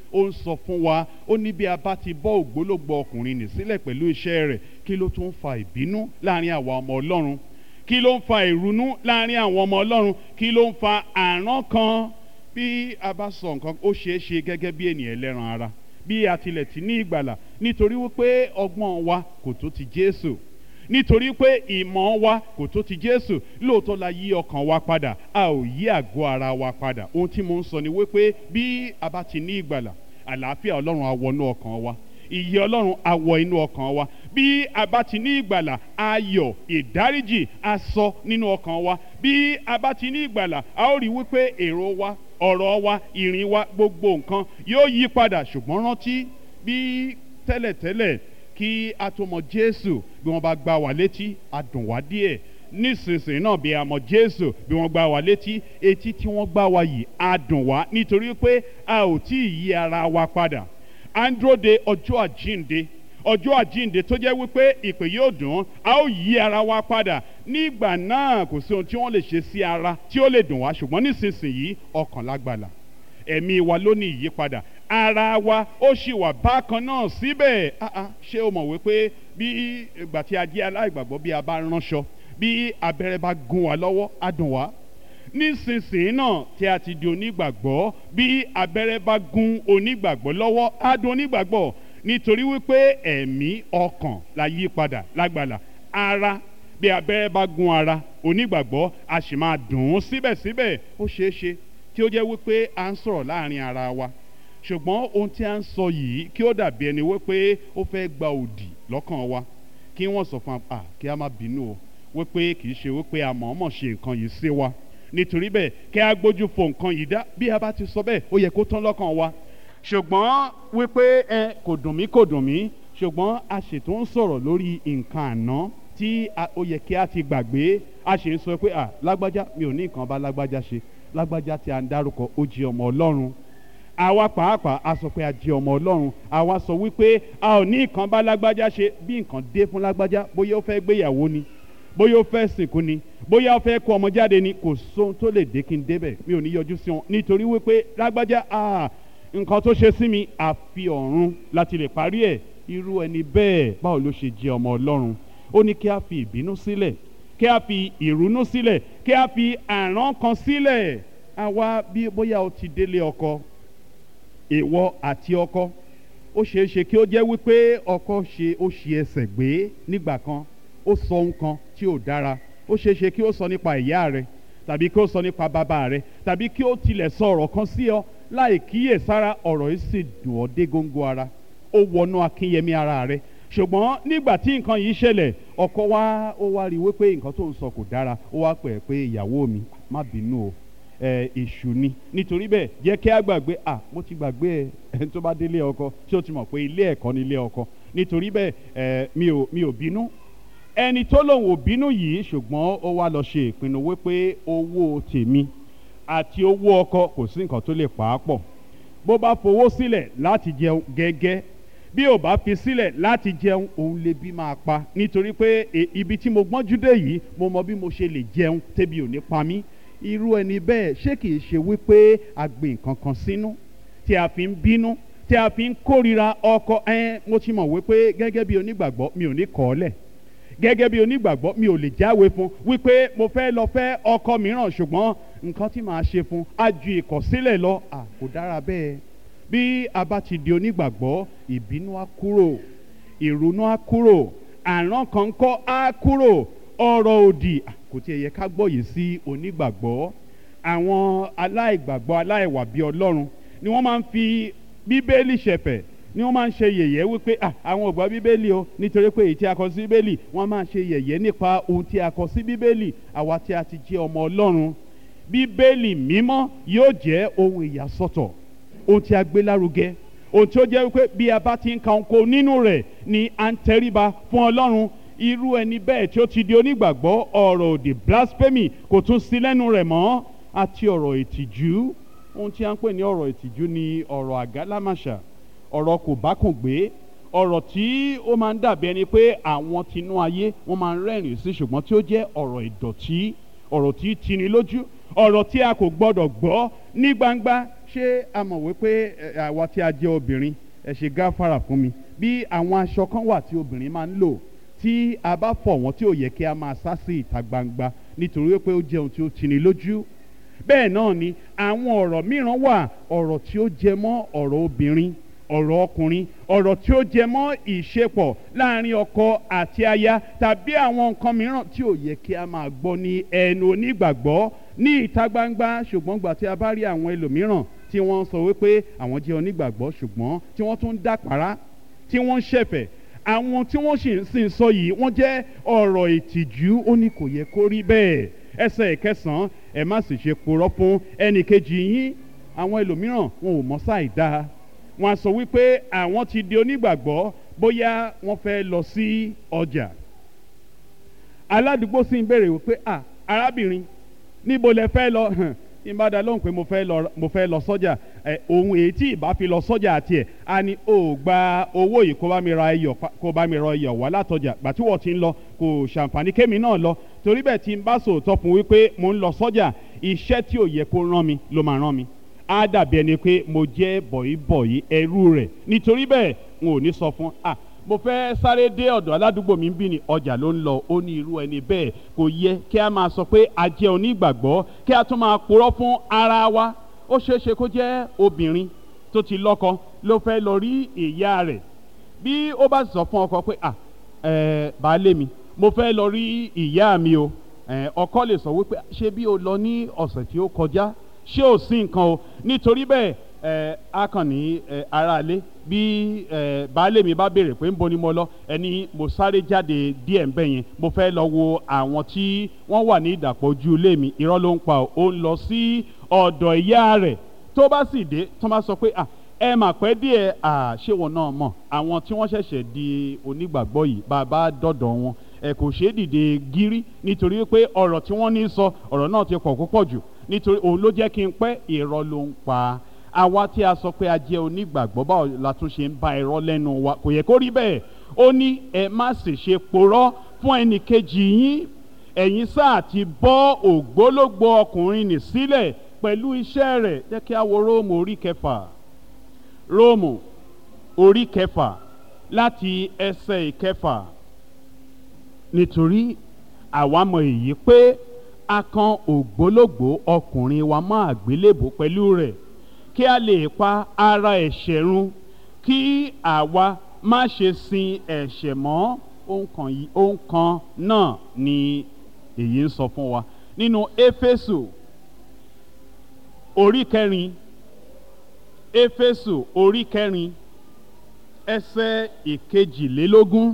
ó ń sọ fún wa, ó ní bí a bá ti bọ́ ògbólógbòó ọkùnrin nì sílẹ̀ pẹ̀lú iṣẹ́ rẹ̀, kí ló tún ń fa ìbínú láàrin àwa ọmọ Ọlọ́run? Kí ló ń fa ìrunú láàrin àwọn ọmọ Ọlọ́run? Kí ló ń fa àrán kan? Bí a bá sọ nǹkan, ó ṣeé ṣe gẹ́gẹ́ bí ènìyàn ẹlẹ́ran ara, bí a tilẹ̀ ti ní ìgbàlà, nítorí wípé ọgbọ́n wa kò tó ti Jésù, nítorí pé ìmọ̀ wa kò tó ti Jésù. Lóòótọ́ la yí ọkàn wa padà, a ò yí àgọ́ ara wa padà. Ohun tí mo ń sọ ni wípé bí a bá ti ní ìgbàlà, àlàáfíà Ọlọ́run á wọnú ọkàn wa, ìyè Ọlọ́run á wọ inú ọkàn wa. Bí a bá ti ní ìgbàlà, ayọ̀ ìdáríjì á sọ nínú ọkàn wa. Bí a bá ti ní ìgbàlà, a ó rí wípé èrò wa, ọ̀rọ̀ wa, ìrìn wa, gbogbo nǹkan yóò yí padà. Ṣùgbọ́n rántí, bí tẹ́lẹ̀tẹ́lẹ̀ kí a tó mọ Jésù, bí wọ́n bá gbá wa létí, a dùn wá díẹ̀. Nísinsìnyí náà bí a mọ Jésù, bí wọ́n gbá wa létí, etí tí wọ́n gbá wa yìí á dùn wá, nítorí pé a ò tí ì yí ara wa padà. À ń dúró de ọjọ́ àjíǹde, ọjọ́ àjíǹde tó jẹ́ wípé ìpè yóò dùn, a ó yí ara wa padà. Nígbà náà kò sí ohun tí wọ́n lè ṣe sí ara tí ó lè dùn wá. Ṣùgbọ́n nísinsìnyí ọkàn lágbàlà, ẹ̀mí wa ló ní ìyípadà, ara wa ó sì wà bákan náà síbẹ̀. Ṣé o mọ̀ wípé bí ìgbà tí a jẹ́ aláìgbàgbọ́, bí a bá ránṣọ, bí abẹ́rẹ́ bá gún wa lọ́wọ́, á dùn wá. Nísinsìnyí náà tí a ti di onígbàgbọ́, bí abẹ́rẹ́ bá gún onígbàgbọ́ lọ́wọ́, á dùn onígbàgbọ́, nítorí wípé ẹ̀mí ọkàn la yí padà lágbàlà. Ara, bí abẹ́rẹ́ bá gún ara onígbàgbọ́, a sì máa dùn ún síbẹ̀síbẹ̀. Ó ṣeé ṣe kí ó jẹ́ wípé à ń sọ̀rọ̀ láàrin ara wa, ṣùgbọ́n ohun tí a ń sọ yìí kí ó dàbí ẹni wípé ó fẹ́ gba òdì lọ́kàn wa, kí wọ́n sọ fún wa kí a má bínú o, wípé kì í ṣe wípé a mọ̀ọ́mọ̀ ṣe nǹkan yìí sí wa. Nítorí bẹ́ẹ̀ kí a gbójú fo nǹkan yìí dá. Bí a bá ti sọ bẹ́ẹ̀, ó yẹ kó tán lọ́kàn wa. Ṣùgbọ́n wípé ẹ kò dùn mí kò dùn mí, ṣùgbọ́n a ṣètò ń sọ̀rọ̀ lórí nǹkan àná tí ó yẹ kí a ti gbàgbé. A ṣe ń sọ pé à lágbájá, mi ò ní nǹkan bá lágbájá ṣe. Lágbájá tí a ń dárúkọ, ó jẹ́ ọmọ Ọlọ́run. Àwa pàápàá a sọ pé a jẹ́ ọmọ Ọlọ́run. Àwa sọ wípé a ò ní nǹkan bá lágbájá ṣe. Bí nǹkan dé fún lágbájá, bóyá ó fẹ́ gbéyàwó ni, bóyá ó fẹ́ sìnkú ni, bóyá ó fẹ́ kó ọmọ jáde ni, kò sóhun tó lè dé kí n débẹ̀, mi ò ní yọjú sí wọn. Nítorí wípé lágbájá, ah nǹkan tó ṣe sí mi, àfi ọ̀run láti lè parí ẹ̀. Irú ẹni bẹ́ẹ̀ báwo ló ṣe jẹ́ ọmọ Ọlọ́run? Ó ní kí a fi ìbínú sílẹ̀, kí a fi ìrunú sílẹ̀, kí a fi àrán kan sílẹ̀. Àwa bí bóyá o ti délé ọkọ, ìwọ àti ọkọ, ó ṣeé ṣe kí ó jẹ́ wípé ọkọ ṣe ó ṣe ẹsẹ̀ gbé nígbà kan, ó sọ ohun kan tí ò dára. Ó ṣeé ṣe kí ó sọ nípa ìyá rẹ, tàbí kí ó sọ nípa bàbá rẹ, tàbí kí ó tilẹ̀ sọ ọ̀rọ̀ kan sí ọ láì kíyèsára. Ọ̀rọ̀ yìí sì dùn ọ́ dé góńgó ara, ó wọnú akínyẹmí ara rẹ. Ṣùgbọ́n nígbà tí nǹkan yìí ṣẹlẹ̀, ọkọ wa ó wá rí wípé nǹkan tó ń sọ kò dára. Ó wá pè é pé ìyàwó mi, má bínú o, èṣù ni. Nítorí bẹ́ẹ̀ jẹ́ kí a gbàgbé. à mo ti gbàgbé ẹ ẹni tó bá délé ọkọ, tí ó ti mọ̀ pé ilé ẹ̀kọ́ ni ilé ọkọ. Nítorí bẹ́ẹ̀ mi ò mi ò bínú. Ẹni tó lòun ò bínú yìí, ṣùgbọ́n ó wá lọ ṣe ìpinnu wípé owó tèmi àti owó ọkọ kò sí nǹkan tó lè pa á pọ̀. Bó bá fowó sílẹ̀ láti jẹun gẹ́gẹ́, bí ò bá fi sílẹ̀ láti jẹun, òun lè bí máa pa. Nítorí pé ibi tí mo gbọ́njú dé yìí, mo mọ bí mo ṣe lè jẹun tébi ò ní pa mí. Irú ẹni bẹ́ẹ̀ ṣé kìí ṣe wípé a gbé nǹkan kan sínú tí a fi ń bínú, tí a fi ń kórìíra ọkọ? Ẹ mo ti mọ̀ wípé gẹ́gẹ́ bí onígbàgbọ́ mi ò ní kọ̀ ọ́ lẹ̀. Gẹ́gẹ́ bí onígbàgbọ́ mi ò lè jáwé fún wípé mo fẹ́ lọ fẹ́ ọkọ mìíràn, ṣùgbọ́n nǹkan tí màá ṣe fún á ju ìkọ̀sílẹ̀ lọ. À kò dára bẹ́ẹ̀. Bí a bá ti di onígbàgbọ́, ìbínú á kúrò, ìrònú á kúrò, àrán kan kọ́ á kúrò, ọ̀rọ̀ òdì kò tiẹ̀ yẹ ká gbọ́ yìí sí onígbàgbọ́. Àwọn aláìgbàgbọ́, aláìwà bí Ọlọ́run ni wọ́n máa ń fi Bíbélì ṣẹ̀fẹ̀, ni wọ́n máa ń ṣe yẹ̀yẹ́ wípé àwọn ò gbọ́ Bíbélì o, nítorí pé èyí tí a kọ sí Bíbélì, wọ́n máa ń ṣe yẹ̀yẹ́ nípa ohun tí a kọ sí Bíbélì. Àwa tí a ti jẹ́ ọmọ Ọlọ́run, Bíbélì mímọ́ yóò jẹ́ ohun ìyàsọ́tọ̀, ohun tí a gbé lárugẹ, ohun tí ó jẹ́ wípé bí a bá ti ń ka ohun nínú rẹ̀ ni à ń tẹríba fún Ọlọ́run. Irú ẹni bẹ́ẹ̀ tí ó ti di onígbàgbọ́, ọ̀rọ̀ òdì, blasphemy kò tún sí lẹ́nu rẹ̀ mọ́, àti ọ̀rọ̀ ìtìjú. Ohun tí a ń pè ní ọ̀rọ̀ ìtìjú ni ọ̀rọ̀ àgálámàṣà, ọ̀rọ̀ kò bá kùn gbé, ọ̀rọ̀ tí ó máa ń dàbí ẹni pé àwọn tinú ayé wọ́n máa ń rẹ́rìn sí, ṣùgbọ́n tí ó jẹ́ ọ̀rọ̀ ìdọ̀tí, ọ̀rọ̀ tí tini lójú, ọ̀rọ̀ tí a kò gbọ́dọ̀ gbọ́ ní gbangba, ṣé a mọ̀ wípé àwa tí a jẹ́ obìnrin ẹ ṣe gáfárà fún mi bí àwọn aṣọ kan wà tí obìnrin máa ń lò tí a bá fọ̀ wọ́n tí ò yẹ kí a máa sá sí ìta gbangba nítorí pé ó jẹ́ ohun tí ó tini lójú bẹ́ẹ̀ náà ni àwọn ọ̀rọ̀ mìíràn wà ọ̀rọ̀ tí ó jẹ mọ́ ọ̀rọ̀ obìnrin ọ̀rọ̀ ọkùnrin ọ̀rọ̀ tí ó jẹ mọ́ ìṣepọ̀ láàrin ọkọ àti aya tàbí àwọn nǹkan mìíràn tí ò yẹ kí a máa gbọ́ ní ẹnu onígbàgbọ́ ní ìta gbangba ṣùgbọ́n gbà tí a bá rí àwọn ẹlòmíràn tí wọ́n sọ wípé àwọn jẹ́ onígbàgbọ́ ṣùgbọ́n tí wọ́n tún dàpárá tí wọ́n ń ṣẹ̀fẹ̀ àwọn tí wọ́n sì ń sọ yìí wọ́n jẹ́ ọ̀rọ̀ ìtìjú ó ní kò yẹ kó rí bẹ́ẹ̀ ẹsẹ̀ ìkẹsàn-án ẹ má sì ṣe purọ́ fún ẹnì kejì yín àwọn ẹlòmíràn wọn ò mọ̀ sáì dáa wọ́n á sọ wípé àwọn ti di onígbàgbọ́ bóyá wọ́n fẹ́ lọ sí ọjà aládùúgbò sì ń béèrè wípé ah arábìnrin níbo lẹ fẹ́ lọ ìbádà lóhùn pé mo fẹ́ lọ mo fẹ́ lọ sọ́jà ẹ ohun èyí tí ìbá fi lọ sọ́jà àti ẹ̀ a ní o gba owó yìí kó bá mi ra iyọ̀ kó bá mi ra iyọ̀ wá látọjà gbà tí wọ́n ti ń lọ kò ṣàǹfààní kémi náà lọ torí bẹ́ẹ̀ tí n bá sòótọ́ fún wípé mo ń lọ sọ́jà iṣẹ́ tí ò yẹ kó rán mi ló máa rán mi á dàbí ẹni pé mo jẹ́ bọ̀yìbọ̀yì ẹrú rẹ̀ nítorí bẹ́ẹ̀ n ò ní sọ fún ah mo fẹ́ sáré dé ọ̀dọ̀ aládùúgbò mi ń bí ni ọjà ló ń lọ ó ní irú ẹni bẹ́ẹ̀ kò yẹ kí a máa sọ pé a jẹ́ onígbàgbọ́ kí a tún máa purọ́ fún ara wa ó ṣeé ṣe kó jẹ́ obìnrin tó ti lọ́kọ ló fẹ́ lọ rí ìyá rẹ̀ bí ó bá sọ fún ọkọ pé ah ẹ̀ baálé mi mo fẹ́ lọ rí ìyá mi o ọkọ lè sọ wípé ṣé bí o lọ ní ọ̀sẹ̀ tí ó kọjá ṣé ò sí nǹkan o nítorí bẹ́ẹ̀ ẹ a kàn ní ẹ aráalé bí ẹ baálé mi bá béèrè pé ń bo ni mo lọ ẹni mo sáré jáde díẹ̀ ń bẹ̀ yẹn mo fẹ́ lọ wo àwọn tí wọ́n wà ní ìdàpọ̀ ojú ilé mi irọ́ ló ń pa ó ń lọ sí ọ̀dọ̀ ìyá rẹ̀ tó bá sì dé tó bá sọ pé à ẹ mà pẹ́ díẹ̀ à ṣé wọn náà mọ̀ àwọn tí wọ́n ṣẹ̀ṣẹ̀ di onígbàgbọ́ yìí bàbá dọ̀dọ̀ wọn ẹ kò ṣeé dìde gírí nítorí pé ọ̀rọ̀ tí wọ́n ní sọ ọ̀rọ̀ náà ti pọ̀ púpọ̀ jù nítorí òun ló jẹ́ kí n pẹ́ irọ́ ló ń pa àwa tí a sọ pé a jẹ́ onígbàgbọ́ báwo la tún ṣe ń bá irọ́ lẹ́nu wa kò yẹ kó rí bẹ́ẹ̀ ó ní ẹ má sì ṣe porọ́ fún ẹnì kejì yín ẹ̀yin sáà ti bọ́ ògbólógbò ọkùnrin nì sílẹ̀ pẹ̀lú iṣẹ́ rẹ̀ jẹ́ kí a wo róòmù orí kẹfà róòmù orí kẹfà láti ẹsẹ̀ ìkẹfà nítorí àwa mọ̀ èyí pé a kan ògbólógbò ọkùnrin wa mọ́ àgbélébò pẹ̀lú rẹ̀ kí a lè pa ara ẹ̀ṣẹ̀ run kí àwa má ṣe sin ẹ̀ṣẹ̀ mọ́ ohun kan náà ni èyí ń sọ fún wa nínú éfésù orí kẹrin éfésù orí kẹrin ẹsẹ̀ ìkejìlélógún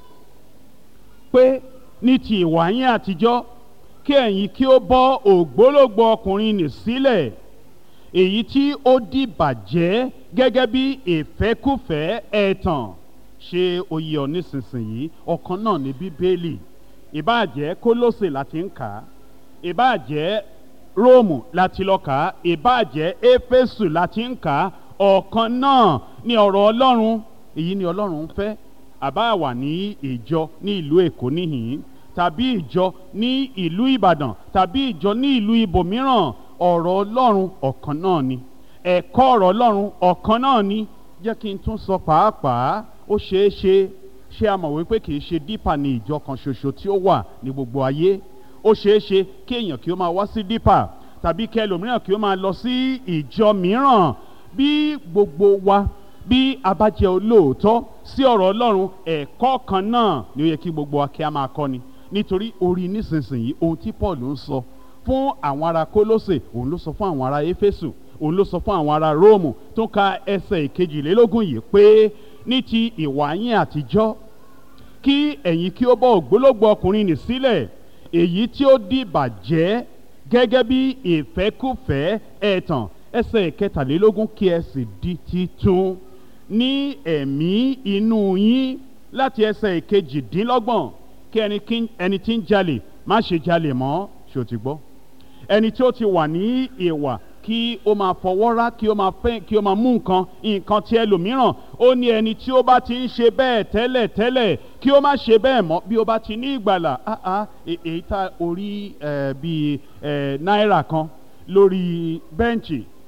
pé ní ti ìwà yín àtijọ́ kí ẹ̀yin kí ó bọ́ ògbólógbò ọkùnrin nì sílẹ̀ èyí tí ó di bàjẹ́ gẹ́gẹ́ bí ìfẹ́kùfẹ́ ẹ̀tàn ṣé ó yé ọ nísinsìnyí ọ̀kan náà ní bíbélì ìbáàjẹ́ kólósè láti ń kà á ìbáàjẹ́ róòmù láti lọ kà á ìbáàjẹ́ éfésù láti ń kà á ọ̀kan náà ní ọ̀rọ̀ ọlọ́run èyí ni ọlọ́run ń fẹ́ àbá wà ní ìjọ ní ìlú èkó níhìn tàbí ìjọ ní ìlú ìbàdàn tàbí ìjọ ní ìlú ibòmíràn ọ̀rọ̀ ọlọ́run ọ̀kan náà ni ẹ̀kọ́ ọ̀rọ̀ ọlọ́run ọ̀kan náà ni jẹ́ kí n tún sọ pàápàá ó ṣeé ṣe ṣé a mọ̀ wípé kì í ṣe dípà ní ìjọ kan ṣoṣo tí ó wà ní gbogbo ayé ó ṣeé ṣe kí èèyàn kí ó máa wá sí dípà tàbí kí ẹlòmíràn kí ó máa lọ sí ìjọ mìíràn bí gbogbo wa bí a bá jẹ́ olóòótọ́ sí ọ̀rọ̀ ọlọ́run ẹ̀kọ́ kan náà ni ó yẹ kí gbogbo wa kí a máa kọ́ ni nítorí orí nísinsìnyí ohun tí Paul ń sọ fún àwọn ará Kólósè òun ló sọ fún àwọn ará Éfésù òun ló sọ fún àwọn ará Róòmù tó ka ẹsẹ̀ ìkejìlélógún yìí pé ní ti ìwà yín àtijọ́ kí ẹ̀yin kí ó bọ́ ògbólógbò ọkùnrin nì sílẹ̀ èyí tí ó di bàjẹ́ gẹ́gẹ́ bí ìfẹ́kùfẹ́ ẹ̀tàn ẹsẹ̀ ìkẹtàlélógún kí ẹ sì di titun ní ẹ̀mí inú yín láti ẹsẹ̀ ìkejìdínlọ́gbọ̀n kí ẹni tí ń jalè má ṣe jalè mọ́ ṣó ti gbọ́ ẹni tí ó ti wà ní ìwà kí ó máa fọwọ́ rá kí ó máa fẹ́ kí ó máa mú nǹkan nǹkan tí ẹlòmíràn ó ní ẹni tí ó bá ti ń ṣe bẹ́ẹ̀ tẹ́lẹ̀ tẹ́lẹ̀ kí ó má ṣe bẹ́ẹ̀ mọ́ bí ó bá ti ní ìgbàlà ah ah èyí tá orí bíi náírà kan lórí bẹ́ǹchì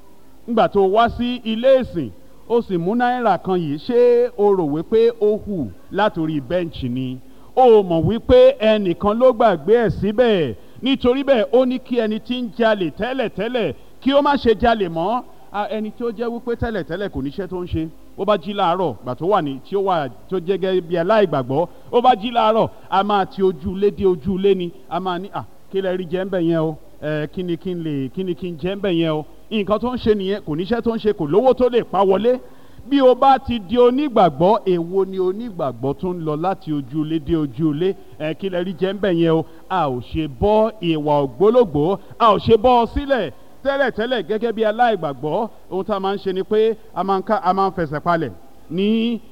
nígbà tó wá sí ilé ìsìn ó sì mú náírà kan yìí, ṣé o rò wípé ó hù látòrí bẹ́ǹchì ni? ó mọ̀ wípé ẹnìkan ló gbàgbé ẹ̀ síbẹ̀. Nítorí bẹ́ẹ̀ ó ní kí ẹni tí ń jalè tẹ́lẹ̀tẹ́lẹ̀ kí ó má ṣe jalè mọ́. Ẹni tí ó jẹ́ wípé tẹ́lẹ̀tẹ́lẹ̀ kò níṣẹ́ tó ń ṣe, ó bá jí láàárọ̀ gbà tó wà ní tí ó wà tó jẹ́ gẹ́gẹ́ bí aláìgbàgbọ́, ó bá jí láàárọ̀ a máa ti ojú ilé dé ojú ilé ni, a máa ní à kí lẹ rí jẹ ń bẹ̀ yẹn o, ẹ kí ni kí n lè kí ni kí n jẹ ń bẹ̀ yẹn o. Nǹkan tó ń ṣe nìyẹn, kò níṣẹ́ tó ń ṣe, kò lówó tó lè pa wọlé. Bí o bá ti di onígbàgbọ́, èwo ni onígbàgbọ́ tó ń lọ láti ojú ilé dé ojú ilé, ẹ kí lẹ rí jẹ ń bẹ̀ yẹn o. A ò ṣe bọ́ ìwà ògbólógbòó, a ò ṣe bọ́ ọ sílẹ̀. Tẹ́lẹ̀tẹ́lẹ̀ gẹ́gẹ́ bí aláìgbàgbọ́, ohun tá a máa ń ṣe ni pé a máa ń ká a máa ń fẹsẹ̀ palẹ̀ ní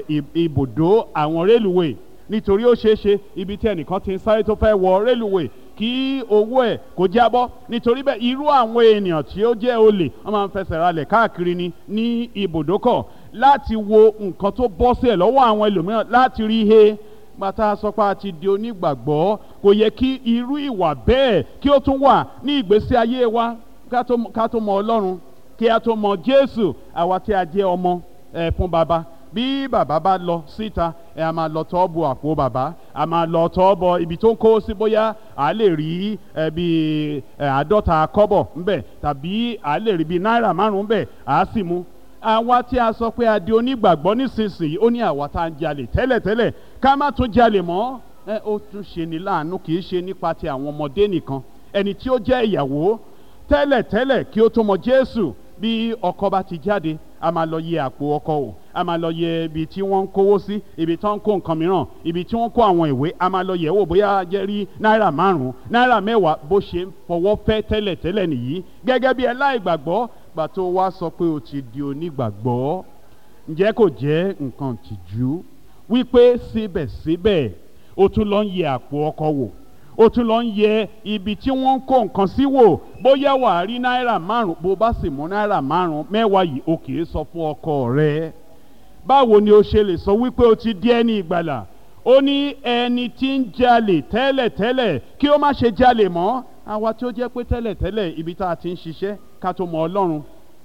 ibùdó àwọn rélùwé, nítorí ó ṣeé ṣe ibi tí ẹnìkan ti ń sáré tó fẹ́ wọ rélùwé kí owó ẹ̀ kó jábọ́. Nítorí bẹ́ẹ̀ irú àwọn ènìyàn tí ó jẹ́ olè wọ́n máa ń fẹsẹ̀ ralẹ̀ káàkiri ni ní ibùdókọ̀ láti wo nǹkan tó bọ́ sí ẹ̀ lọ́wọ́ àwọn ẹlòmíràn láti rí he. Bàtà sọ pé a ti di onígbàgbọ́, kò yẹ kí irú ìwà bẹ́ẹ̀ kí ó tún wà ní ìgbésí ayé wa. Ká tó, ká tó mọ Ọlọ́run, kí a tó mọ Jésù, àwa tí a jẹ́ ọmọ ẹ̀ fún baba. Bí bàbá bá lọ síta, ẹ a máa lọ tọ́ bọ àpò bàbá, a máa lọ tọ́ bọ ibi tó ń kó sí, bóyá a lè rí ẹ bí ẹ àádọ́ta kọ́bọ̀ ńbẹ̀ tàbí a lè rí bí náírà márùn-ún ńbẹ̀, a sì mú. Àwa tí a sọ pé a di onígbàgbọ́ nísinsìnyí, ó ní àwa tá ń jalè tẹ́lẹ̀tẹ́lẹ̀ ká má tún jalè mọ́. Ẹ ó tún ṣe ní láàánú, kì í ṣe nípa ti àwọn ọmọdé nìkan. Ẹni tí ó jẹ́ ìyàwó tẹ́lẹ̀tẹ́lẹ̀ kí ó tó mọ Jésù, bí ọkọ bá ti jáde a máa lọ yẹ àpò ọkọ wò, a máa lọ yẹ ibi tí wọ́n ń kówó sí, ibi tí wọ́n ń kó nǹkan mìíràn, ibi tí wọ́n ń kó àwọn ìwé, a máa lọ yẹ̀ wò bóyá jẹ́ rí náírà márùn-ún náírà mẹ́wàá. Bó ṣe ń fọwọ́ fẹ́ tẹ́lẹ̀tẹ́lẹ̀ nìyí. Gẹ́gẹ́ bí aláìgbàgbọ́, gbà tó wá sọ pé o ti di onígbàgbọ́, ǹjẹ́ kò jẹ́ nǹkan tìjú wípé síbẹ̀síbẹ̀ o tún lọ ń yẹ àpò ọkọ wò, o tún lọ ń yẹ ibi tí wọ́n ń kó nǹkan sí wò, bóyá wà á rí náírà márùn-ún. Bó bá sì mú náírà márùn-ún mẹ́wàá yìí, o kì í sọ fún ọkọ rẹ. Báwo ni o ṣe lè sọ wípé o ti di ẹni ìgbàlà? Ó ní ẹni tí ń jalè tẹ́lẹ̀tẹ́lẹ̀ kí ó má ṣe jalè mọ́. Àwa tí ó jẹ́ pé tẹ́lẹ̀tẹ́lẹ̀ ibi tá a ti ń ṣiṣẹ́ ká tó mọ Ọlọ́run,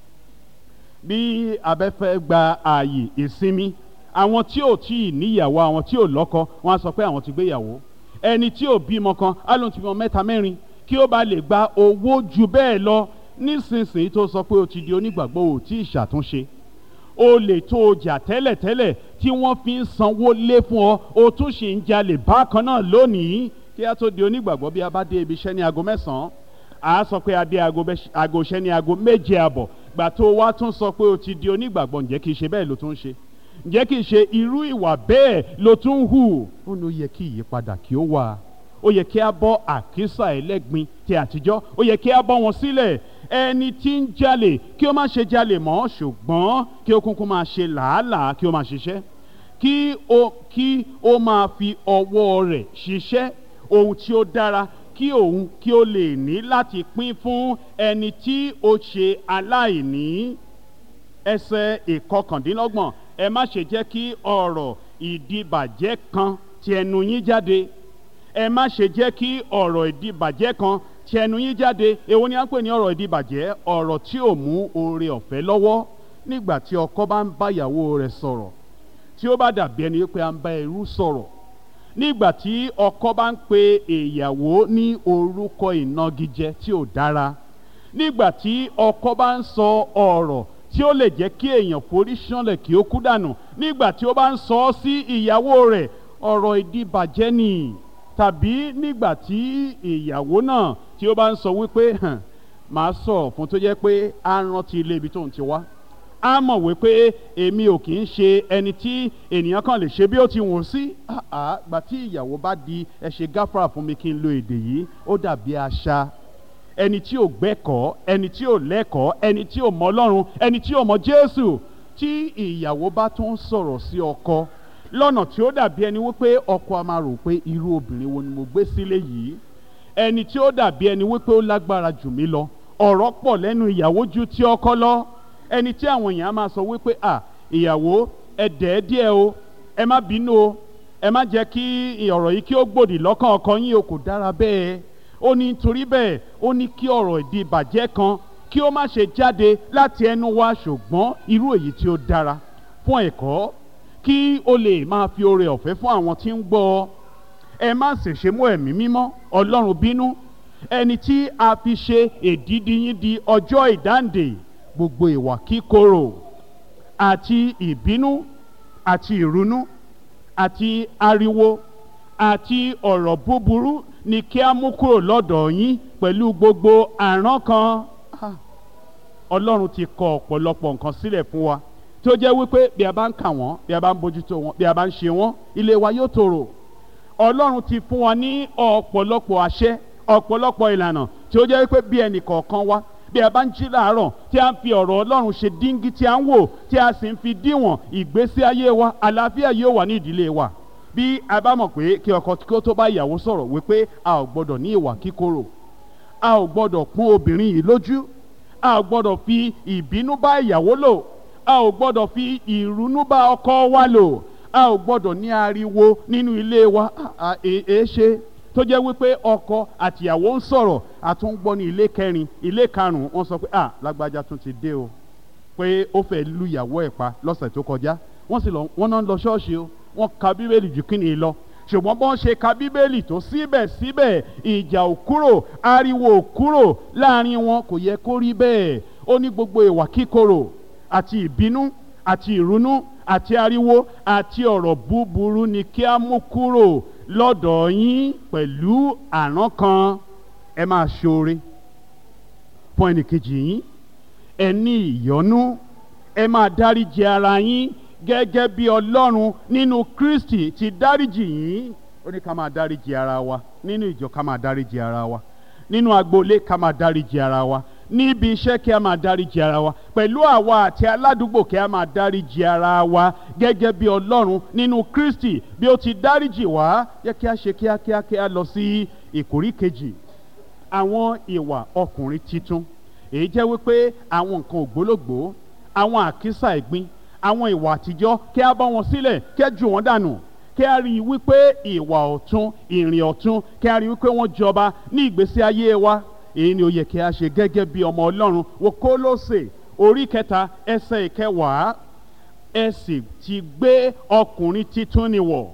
bí abẹ́fẹ́ gba ààyè ìsinmi, àwọn tí ò tí ì níyàwó, àwọn tí ò lọ́kọ, wọ́n á sọ pé àwọn ti gbéyàwó. Ẹni tí ò bímọ kan á lóun ti bímọ mẹ́ta mẹ́rin kí ó bá lè gba owó ju bẹ́ẹ̀ lọ. Nísinsìnyí tó sọ pé o ti di onígbàgbọ́, ò tí ì ṣàtúnṣe. O lè tó o jà tẹ́lẹ̀tẹ́lẹ̀ tí wọ́n fi ń sanwó lé fún ọ, o tún sì ń jalè bákan náà lónìí. Kí a tó di onígbàgbọ́, bí a bá dé ibi iṣẹ́ ní aago mẹ́sàn-án, a sọ pé a dé aago iṣẹ́ ní aago méje àbọ̀. Gbà tó wá tún sọ pé o ti di onígbàgbọ́, ǹjẹ́ kìí ṣe bẹ́ẹ̀ ló tún ń ṣe? Ǹjẹ́ kìí ṣe irú ìwà bẹ́ẹ̀ ló tún ń hù? Ó ní ó yẹ kí ìyípadà kí ó wà. Ó yẹ kí a bọ́ àkísà ẹlẹ́gbin ti àtijọ́, ó yẹ kí a bọ́ wọn sílẹ̀. Ẹni tí ń jalè kí ó má ṣe jalè mọ́, ṣùgbọ́n kí ó kúnkún máa ṣe làálàá, kí ó máa ṣiṣẹ́, kí ó kí ó máa fi ọwọ́ rẹ̀ ṣiṣẹ́ ohun tí ó dára, kí òun kí ó lè ní láti pín fún ẹni tí ó ṣe aláìní. Ẹsẹ̀ ìkọkàndínlọ́gbọ̀n, ẹ má ṣe jẹ́ kí ọ̀rọ̀ ìdìbàjẹ́ kan ti ẹnu yín jáde. Ẹ má ṣe jẹ́ kí ọ̀rọ̀ ìdìbàjẹ́ kan ti ẹnu yín jáde. Èwo ni à ń pè ní ọ̀rọ̀ ìdìbàjẹ́? Ọ̀rọ̀ tí ò mú oore ọ̀fẹ́ lọ́wọ́. Nígbà tí ọkọ bá ń bá ìyàwó rẹ̀ sọ̀rọ̀, tí ó bá dàbí ẹni pé à ń bá ẹrú sọ̀rọ̀. Nígbà tí ọkọ bá ń pe ìyàwó ní orúkọ ìnagijẹ tí ò dára. Nígbà tí ọkọ bá ń sọ ọ̀rọ̀ tí ó lè jẹ́ kí èèyàn forí ṣánlẹ̀ kí ó kú dànù. Nígbà tí ó bá ń sọ ọ́ sí ìyàwó rẹ̀, ọ̀rọ̀ ìdìbàjẹ́ ni. Tàbí nígbà tí ìyàwó náà tí ó bá ń sọ wípé hàn máa sọ fún tó jẹ́ pé á rántí ilé ibi tó ń ti wá, á mọ̀ wípé èmi ò kì í ṣe ẹni tí ènìyàn kan lè ṣe bí ó ti wùn sí. Àà gbà tí ìyàwó bá di ẹ ṣe gáfárà fún mi kí n lo èdè yìí, ó dàbí àṣà ẹni tí ò gbẹ́kọ̀ọ́, ẹni tí ò lẹ́kọ̀ọ́, ẹni tí ò mọ Ọlọ́run, ẹni tí ò mọ Jésù. Tí ìyàwó bá tún sọ̀rọ̀ sí ọkọ lọ́nà tí ó dàbí ẹni wípé ọkọ a máa rò pé irú obìnrin wo ni mo gbé sílé yìí, ẹni tí ó dàbí ẹni wípé ó lágbára jù mí lọ, ọ̀rọ̀ pọ̀ lẹ́nu ìyàwó ju ti ọkọ lọ, ẹni tí àwọn èèyàn máa sọ wípé à ìyàwó ẹ dẹ̀ díẹ̀ o, ẹ má bínú o, ẹ má jẹ́ kí ọ̀rọ̀ yìí kí ó gbòdì lọ́kàn ọkọ yín o, kò dára bẹ́ẹ̀. Ó ní torí bẹ́ẹ̀ ó ní kí ọ̀rọ̀ ìdìbàjẹ́ kan kí ó má ṣe jáde láti ẹnu wa, ṣùgbọ́n irú èyí tí ó dára fún ẹ̀kọ́, kí ó lè máa fi oore ọ̀fẹ́ fún àwọn tí ń gbọ́. Ẹ má sì ṣe mú ẹ̀mí mímọ́ Ọlọ́run bínú, ẹni tí a fi ṣe èdìdì yín di ọjọ́ ìdáǹdè. Gbogbo ìwà kíkorò àti ìbínú àti ìrunú àti ariwo àti ọ̀rọ̀ búburú ni kí a mú kúrò lọ́dọ̀ yín pẹ̀lú gbogbo àrán kan. Ọlọ́run ti kọ ọ̀pọ̀lọpọ̀ nǹkan sílẹ̀ fún wa tí ó jẹ́ wípé bí a bá ń kà wọ́n, bí a bá ń bójútó wọn, bí a bá ń ṣe wọ́n, ilé wa yóò tòrò. Ọlọ́run ti fún wa ní ọ̀pọ̀lọpọ̀ àṣẹ, ọ̀pọ̀lọpọ̀ ìlànà tí ó jẹ́ wípé bí ẹnì kọ̀ọ̀kan wa, bí a bá ń jí láàárọ̀ tí a ń fi ọ̀rọ̀ Ọlọ́run ṣe díngí tí a ń wò, tí a sì ń fi díwọ̀n ìgbésí ayé wa, àlàáfíà yóò wà ní ìdílé wa. Bí a bá mọ̀ pé kí ọkọ kí ó tó bá ìyàwó sọ̀rọ̀ wípé a ò gbọ́dọ̀ ní ìwà kíkorò, a ò gbọ́dọ̀ pọ́n obìnrin yìí lójú, a ò gbọ́dọ̀ fi ìbínú bá ìyàwó lò, a ò gbọ́dọ̀ fi ìrunú bá ọkọ wa lò, a ò gbọ́dọ̀ ní ariwo nínú ilé wa. Èé ṣe tó jẹ́ wípé ọkọ àtìyàwó ń sọ̀rọ̀, àtúngbọ́ ní ilé kẹrin ilé karùn-ún wọ́n sọ pé ah lágbájá tún ti dé o, pé ó fẹ́ lu ìyàwó ẹ̀ pa lọ́sẹ̀ tó kọjá. Wọ́n sì lọ wọ́n náà ń lọ ṣọ́ọ̀ṣì o, wọ́n ka bíbélì jù kí ni lọ, ṣùgbọ́n bọ́n ṣe ka bíbélì tó síbẹ̀síbẹ̀ ìjà ò kúrò, ariwo ò kúrò láàrin wọn. Kò yẹ kó rí bẹ́ẹ̀. Ó ní gbogbo ìwà kíkorò àti ìbínú àti ìrunú àti ariwo àti ọ̀rọ̀ búburú ni kí a mú kúrò lọ́dọ̀ yín pẹ̀lú àrán kan. Ẹ máa ṣoore fún ẹnìkejì yín, ẹ ní ìyọ́nú, ẹ máa dáríjì ara yín gẹ́gẹ́ bí Ọlọ́run nínú Kristi ti dáríjì yín. Ó ní ká máa dáríjì ara wa nínú ìjọ, ká máa dáríjì ara wa nínú agboolé, ká máa dáríjì ara wa níbi iṣẹ́, kí a máa dáríjì ara wa pẹ̀lú àwa àti aládùúgbò, kí a máa dáríjì ara wa gẹ́gẹ́ bí Ọlọ́run nínú Kristi bí ó ti dáríjì wá. Jẹ́ kí a ṣe kíákíá kí a lọ sí ìkórí kejì, àwọn ìwà ọkùnrin titun. Èyí jẹ́ wípé àwọn nǹkan ògbólógbòó, àwọn àkísà ẹ̀gbin, àwọn ìwà àtijọ́, kí a bá wọn sílẹ̀, kí a jù wọ́n dànù, kí a rí i wípé ìwà ọ̀tun, ìrìn ọ̀tun, kí a rí i wípé wọ́n jọba ní ìgbésí ayé wa. Èyí ni ó yẹ kí a ṣe gẹ́gẹ́ bí ọmọ Ọlọ́run. Wo Kólósè orí kẹta ẹsẹ̀ ìkẹwàá, ẹ sì ti gbé ọkùnrin titun ni wọ̀,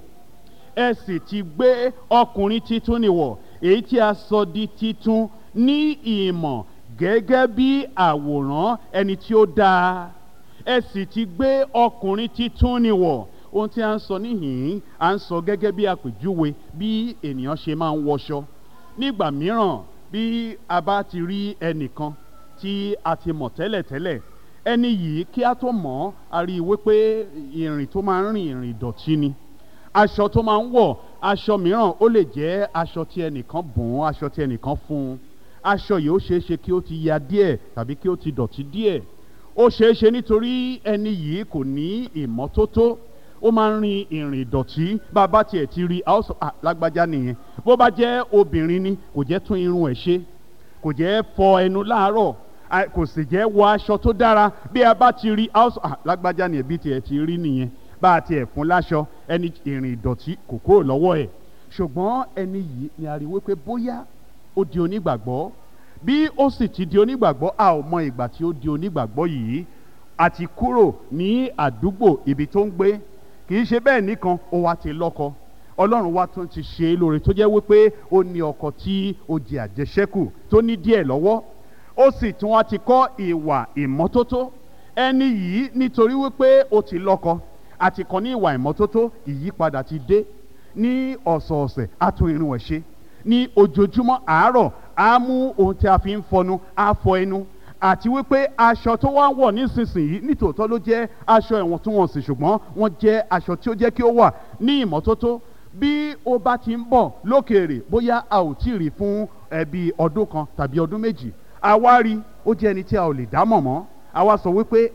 ẹ sì ti gbé ọkùnrin titun ni wọ̀, èyí tí a sọ di titun ní ìmọ̀ gẹ́gẹ́ bí àwòrán ẹni tí ó dáa. Ẹ sì ti gbé ọkùnrin titun ni wọ̀. Ohun tí a ń sọ níhìn-ín, à ń sọ gẹ́gẹ́ bí àpèjúwe bí ènìyàn ṣe máa ń wọṣọ. Nígbà mìíràn bí a bá ti rí ẹnìkan tí a ti mọ̀ tẹ́lẹ̀tẹ́lẹ̀, ẹni yìí kí a tó mọ̀ a rí i wípé ìrìn tó máa ń rìn ìrìn ìdọ̀tí ni. Aṣọ tó máa ń wọ̀, aṣọ mìíràn ó lè jẹ́ aṣọ tí ẹnìkan bùn, aṣọ tí ẹnìkan fún un. Aṣọ yìí ó ṣeé ṣe kí ó ti ya díẹ̀ tàbí kí ó ti dọ̀tí díẹ̀. Ó ṣeé ṣe nítorí ẹni yìí kò ní ìmọ́tótó, ó máa ń rin ìrìn ìdọ̀tí. Bàbá tiẹ̀ ti rí a ó sọ lágbájá nìyẹn. Bó bá jẹ́ obìnrin ni, kò jẹ́ tún irun ẹ̀ ṣe, kò jẹ́ fọ ẹnu láàárọ̀, kò sì jẹ́ wọ aṣọ tó dára. Bí a bá ti rí a ó sọ lágbájá nìyẹn, bí tiẹ̀ ti rí nìyẹn. Bá a tiẹ̀ fún láṣọ, ẹni ìrìn ìdọ̀tí kò kúrò lọ́wọ́ ẹ̀. Ṣùgbọ́n ẹni yìí ni a rí wípé bóyá ó di onígbàgbọ́. Bí ó sì ti di onígbàgbọ́, a ò mọ ìgbà tí ó di onígbàgbọ́ yìí. Àti kúrò ní àdúgbò ibi tó ń gbé, kì í ṣe bẹ́ẹ̀ nìkan, ó wá ti lọ́kọ. Ọlọ́run wa tún ti ṣe é lóore tó jẹ́ wípé ó ní ọkọ tí ó jẹ àjẹṣẹ́kù tó ní díẹ̀ lọ́wọ́. Ó sì tún wá ti kọ́ ìwà ìmọ́tótó. Ẹni yìí nítorí wípé ó ti lọ́kọ àti kọ́ ní ìwà ìmọ́tótó, ìyípadà ti dé. Ní ọ̀sọ̀ọ̀sẹ̀ á tún irun ẹ̀ ṣe, ní ojoojúmọ́ àárọ̀ á mú ohun tí a fi ń fọnu á fọ ẹnu. Àti wípé aṣọ tó wá ń wọ̀ nísinsìnyí nítòótọ́ ló jẹ́ aṣọ ìwọ̀ntúnwọ̀nsì, ṣùgbọ́n wọ́n jẹ́ aṣọ tí ó jẹ́ kí ó wà ní ìmọ́tótó. Bí ó bá ti ń bọ̀ lókèèrè, bóyá a ò tí ì rí fún ẹbí ọdún kan tàbí ọdún méjì, a wá rí ó jẹ́ ẹni tí a ò lè dámọ̀ mọ́. A wá sọ wípé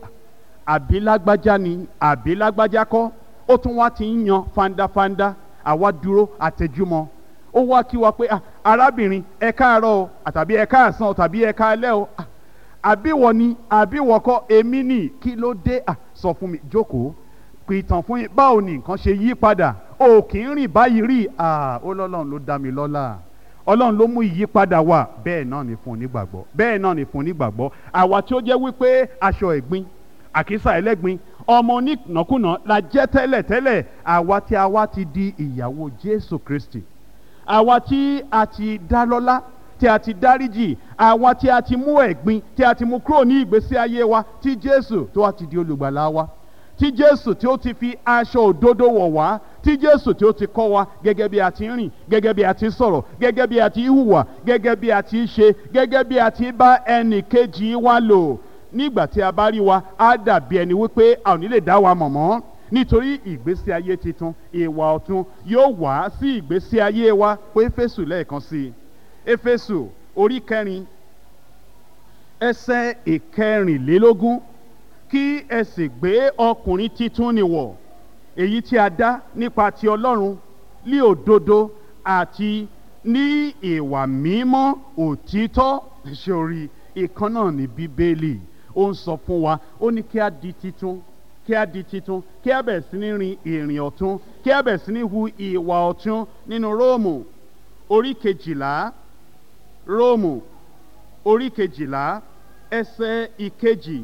àbí lágbájá ni àbí lágbájá kọ́. Ó tún wá ti ń yan fandafanda. Àwa dúró àtẹjúmọ́. Ó wá kí wa pé arábìnrin ẹ káàárọ̀ o, àtàbí ẹ káàsán tàbí ẹ káalẹ́ o. Àbí wọ ni àbí wọ kọ́, èmi ni, kí ló dé? À sọ fún mi, jókòó, pìtàn fún yín, báwo ni nǹkan ṣe yí padà? O kì í rìn báyìí rí. À ó lọ́lọ́run ló dá mi lọ́lá, Ọlọ́run ló mú ìyípadà wá. Bẹ́ẹ̀ náà ni fún onígbàgbọ́, bẹ́ẹ̀ náà ni fún onígbàgbọ́. Àwa tí ó jẹ́ wípé aṣọ ẹ̀gbin, àkísà ẹlẹ́gbin, ọmọ onínàkúnà la jẹ́ tẹ́lẹ̀ tẹ́lẹ̀, àwa tí a wá ti di ìyàwó Jésù Kristi, àwa tí a ti dá lọ́lá, tí a ti dáríjì, àwa tí a ti mú ẹ̀gbin, tí a ti mú kúrò ní ìgbésí ayé wa, tí Jésù tó wá ti di olùgbàlà wa, tí Jésù tí ó ti fi aṣọ òdodo wọ̀ wá, tí Jésù tí ó ti kọ́ wa gẹ́gẹ́ bí a ti ń rìn, gẹ́gẹ́ bí a ti ń sọ̀rọ̀, gẹ́gẹ́ bí a ti ń hùwà, gẹ́gẹ́ bí a ti ń ṣe, gẹ́gẹ́ bí a ti ń bá ẹnì kejì wa lò. Nígbà tí a bá rí wa, á dàbí ẹni wípé a ò ní lè dá wa mọ̀ mọ́, nítorí ìgbésí ayé titun, ìwà ọ̀tun yóò wá sí ìgbésí ayé wa. Pé Éfésù lẹ́ẹ̀kan sí i, Éfésù orí kẹrin ẹsẹ̀ ìkẹrìnlélógún, kí ẹ sì gbé ọkùnrin titun nì wọ̀, èyí tí a dá nípa ti Ọlọ́run ní òdodo àti ní ìwà mímọ́ òtítọ́. Ṣé orí ìkan náà ní Bíbélì ó ń sọ fún wa, ó ní kí a di titun, kí a di titun, kí a bẹ̀rẹ̀ sí ní rin ìrìn ọ̀tun, kí a bẹ̀rẹ̀ sí ní hu ìwà ọ̀tun. Nínú Róòmù orí kejìlá, Róòmù orí kejìlá ẹsẹ̀ ìkejì,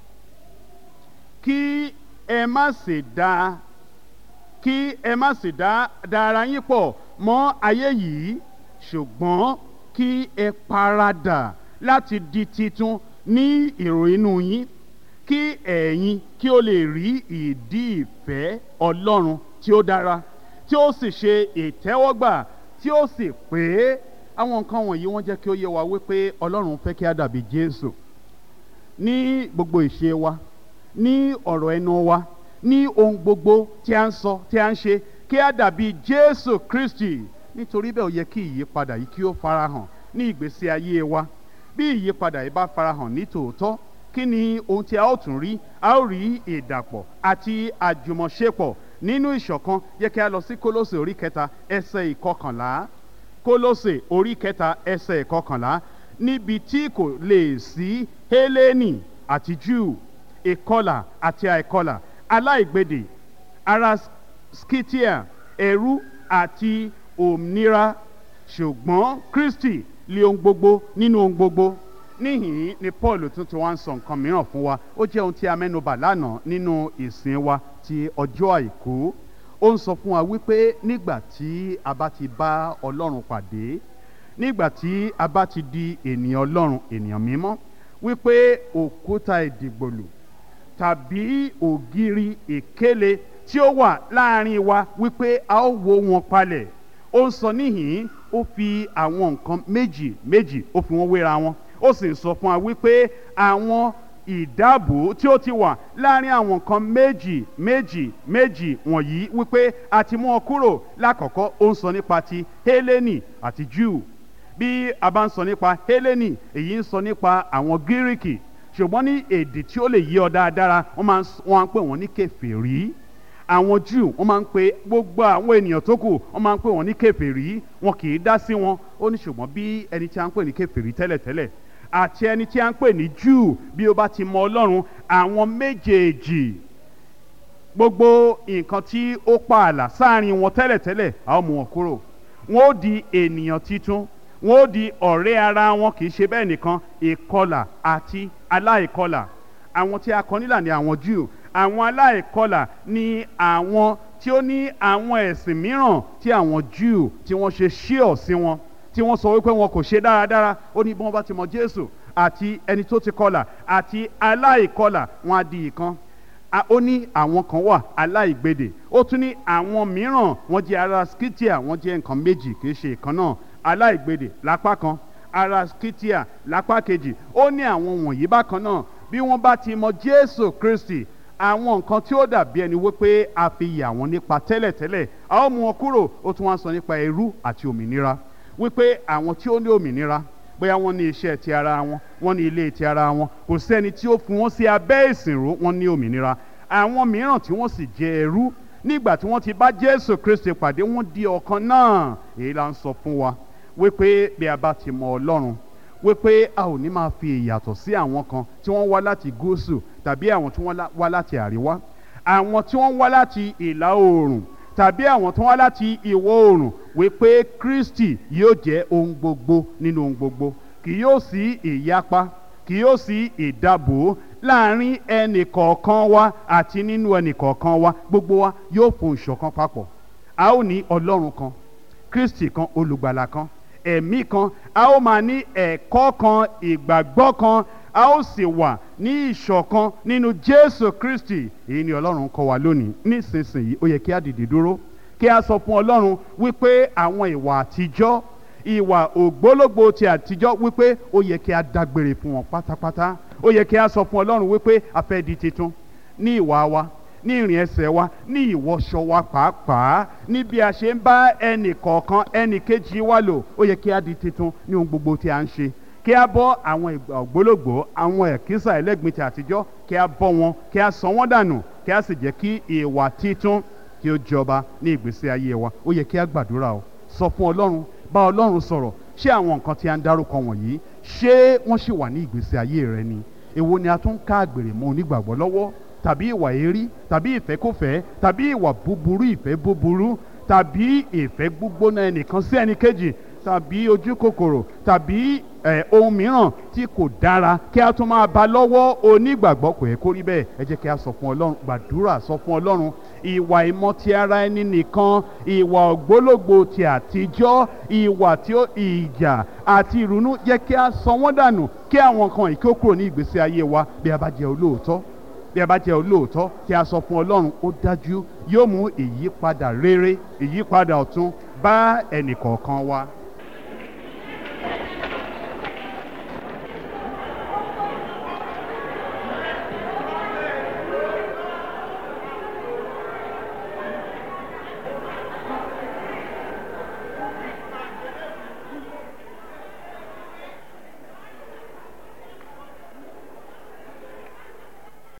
kí ẹ má sì dá kí ẹ má sì dá dá ara yín pọ̀ mọ́ ayé yìí, ṣùgbọ́n kí ẹ paradà láti di titun ní èrò inú yín, kí ẹ̀yin kí ó lè rí ìdí ìfẹ́ Ọlọ́run tí ó dára, tí ó sì ṣe ìtẹ́wọ́gbà, tí ó sì pé. Àwọn nǹkan wọ̀nyí wọ́n jẹ́ kí ó yé wa wípé Ọlọ́run fẹ́ kí a dàbí Jésù ní gbogbo ìṣe wa, ní ọ̀rọ̀ ẹnu wa, ní ohun gbogbo tí a ń sọ, tí a ń ṣe, kí a dàbí Jésù Kristi. Nítorí bẹ́ẹ̀ ó yẹ kí ìyípadà yìí kí ó farahàn ní ìgbésí ayé wa. Bí ìyípadà yìí bá farahàn ní tòótọ́, kí ni ohun tí a ó tún rí? A ó rí ìdàpọ̀ àti àjùmọ̀ṣepọ̀ nínú ìṣọ̀kan. Yẹ kí a lọ sí Kólósè orí kẹta ẹsẹ̀ ìkọkànlá. Kólósè orí kẹta ẹsẹ̀ ìkọkànlá, níbi tí kò lè sí Hélénì àti Júù, ìkọlà àti àìkọlà, aláìgbèdè, ará Scythia, ẹrú àti òmìnira, ṣùgbọ́n Kristi lé ohun gbogbo nínú ohun gbogbo. Níhìn ni Paul tún ti wá ń sọ nǹkan mìíràn fún wa. Ó jẹ́ ohun tí a mẹ́nubà lánàá nínú ìsìn wa ti ọjọ́ àìkú. Ó ń sọ fún wa wípé nígbà tí a bá ti bá Ọlọ́run pàdé, nígbà tí a bá ti di ènìyàn Ọlọ́run, ènìyàn mímọ́, wípé òkúta ìdìgbòlù tàbí ògiri ìkélé tí ó wà láàrin wa, wípé a ó wó wọn palẹ̀. Ó ń sọ níhìn, ó fi àwọn nǹkan méjì méjì ó fi wọ́n wéra wọn. Ó sì ń sọ fún wa wípé àwọn ìdáàbò tí ó ti wà láàrin àwọn nǹkan méjì méjì méjì wọ̀nyí, wípé a ti mú wọn kúrò. Lákọ̀ọ́kọ́ ó ń sọ nípa ti Hélénì àti Júù. Bí a bá ń sọ nípa Hélénì, èyí ń sọ nípa àwọn Gíríkì, ṣùgbọ́n ní èdè tí ó lè yé ọ dáadáa, wọ́n máa ń pè wọ́n ní kèfèrí. Àwọn Júù wọ́n máa ń pe gbogbo àwọn ènìyàn tó kù, wọ́n máa ń pè wọ́n ní kèfèrí, wọn kì í dá sí wọn. Ó ní ṣùgbọ́n bí ẹni tí a ń pè ní kèfèrí tẹ́lẹ̀tẹ́lẹ̀ àti ẹni tí a ń pè ní Júù, bí ó bá ti mọ Ọlọ́run, àwọn méjèèjì, gbogbo nǹkan tí ó pa ààlà sáàrin wọn tẹ́lẹ̀tẹ́lẹ̀, a ó mú wọn kúrò. Wọn ó di ènìyàn titun, wọn ó di ọ̀rẹ́ ara wọn. Kì í ṣe bẹ́ẹ̀ nìkan, ìkọlà àti aláìkọlà. Àwọn tí a kọ nílà ni àwọn Júù, àwọn aláìkọlà ni àwọn tí ó ní àwọn ẹ̀sìn mìíràn tí àwọn Júù tí wọ́n ṣe ṣíọ̀ sí wọn, tí wọ́n sọ wípé wọn kò ṣe dáradára. Ó ní bí wọ́n bá ti mọ Jésù àti ẹni tó ti kọlà àti aláìkọlà, wọn á di ìkan. Ó ní àwọn kan wà aláìgbèdè, ó tún ní àwọn mìíràn wọ́n jẹ́ ará Scythia, wọ́n jẹ́ nǹkan méjì, kì í ṣe ìkan náà. Aláìgbèdè lápá kan, ará Scythia lápá kejì. Ó ní àwọn wọ̀nyí bákan náà, bí wọ́n bá ti mọ Jésù Kristi, àwọn nǹkan tí ó dàbí ẹni wípé a fi yà wọ́n nípa tẹ́lẹ̀tẹ́lẹ̀, a ó mú wọn kúrò. Ó tún wá sọ nípa ẹrú àti òmìnira, wípé àwọn tí ó ní òmìnira, bóyá wọ́n ní iṣẹ́ ti ara wọn, wọ́n ní ilé ti ara wọn, kò sẹ́ni tí ó fi wọ́n sí abẹ́ ìsìnrú, wọ́n ní òmìnira. Àwọn mìíràn tí wọ́n sì jẹ́ ẹrú, nígbà tí wọ́n ti bá Jésù Kristi pàdé, wọ́n di ọ̀kan náà. Èyí la ń sọ fún wa wípé bí a bá ti mọ Ọlọ́run, wípé a ò ní máa fi ìyàtọ̀ sí àwọn kan tí wọ́n wá láti gúúsù tàbí àwọn tí wọ́n wá láti àríwá, àwọn tí wọ́n wá láti ìlà oòrùn tàbí àwọn tó wá láti ìwọ̀ oòrùn wípé Kristi yóò jẹ́ ohun gbogbo nínú ohun gbogbo. Kì yóò sí ìyapa, kì yóò sí ìdàbò láàrin ẹnì kọ̀ọ̀kan wa àti nínú ẹnì kọ̀ọ̀kan wa. Gbogbo wa yóò fohùn ṣọ̀kan papọ̀. A ó ní Ọlọ́run kan, Kristi kan, olùgbàlà kan, ẹ̀mí kan. A ó máa ní ẹ̀kọ́ kan, ìgbàgbọ́ kan. A ó sì wà ní ìṣọ̀kan nínú Jésù Kristi. Èyí ni Ọlọ́run kọ́ wa lónìí. Nísinsìnyí ó yẹ kí a dìde dúró, kí a sọ fún Ọlọ́run wípé àwọn ìwà àtijọ́, ìwà ògbólógbò ti àtijọ́, wípé ó yẹ kí a dágbére fún wọn pátápátá. Ó yẹ kí a sọ fún Ọlọ́run wípé a fẹ́ di titun ní ìwà wa, ní ìrìn ẹsẹ̀ wa, ní ìwọṣọ wa pàápàá, ní bí a ṣe ń bá ẹnì kọ̀ọ̀kan ẹnì kejì wa lò. Ó yẹ kí a di titun ní ohun gbogbo tí a ń ṣe. Kí a bọ́ àwọn ògbólógbò, àwọn ẹ̀kísà ẹlẹ́gbin ti àtijọ́, kí a bọ́ wọn, kí a sọ wọ́n dànù, kí a sì jẹ́ kí ìwà titun kí ó jọba ní ìgbésí ayé wa. Ó yẹ kí a gbàdúrà o, sọ fún Ọlọ́run, bá Ọlọ́run sọ̀rọ̀. Ṣé àwọn nǹkan tí a ń dárúkọ wọ̀nyí, ṣé wọ́n ṣì wà ní ìgbésí ayé rẹ ni? Èwo ni a tún ká àgbèrè mọ́ onígbàgbọ́ lọ́wọ́, tàbí ìwà èérí, tàbí ìfẹ́kúfẹ̀ẹ́, tàbí ìwà búburú, ìfẹ́ búburú, tàbí ìfẹ́ gbígbóná ẹnìkan sí ẹnìkejì, tàbí ojú kòkòrò, tàbí ẹ̀ ohun mìíràn tí kò dára, kí a tún máa bá lọ́wọ́ onígbàgbọ́? Kò yẹ kó rí bẹ́ẹ̀. Ẹ jẹ́ kí a sọ fún Ọlọ́run, gbàdúrà, sọ fún Ọlọ́run. Ìwà ìmọ̀ ti ara ẹni nìkan, ìwà ògbólógbò ti àtijọ́, ìwà tí ó ìjà àti ìrunú, jẹ́ kí a sọ wọ́n dànù, kí àwọn kan yìí kí ó kúrò ní ìgbésí ayé wa. Bí a bá jẹ́ olóòótọ́, bí a bá jẹ́ olóòótọ́, kí a sọ fún Ọlọ́run, ó dájú yóò mú ìyípadà rere, ìyípadà ọ̀tun bá ẹnì kọ̀ọ̀kan wa.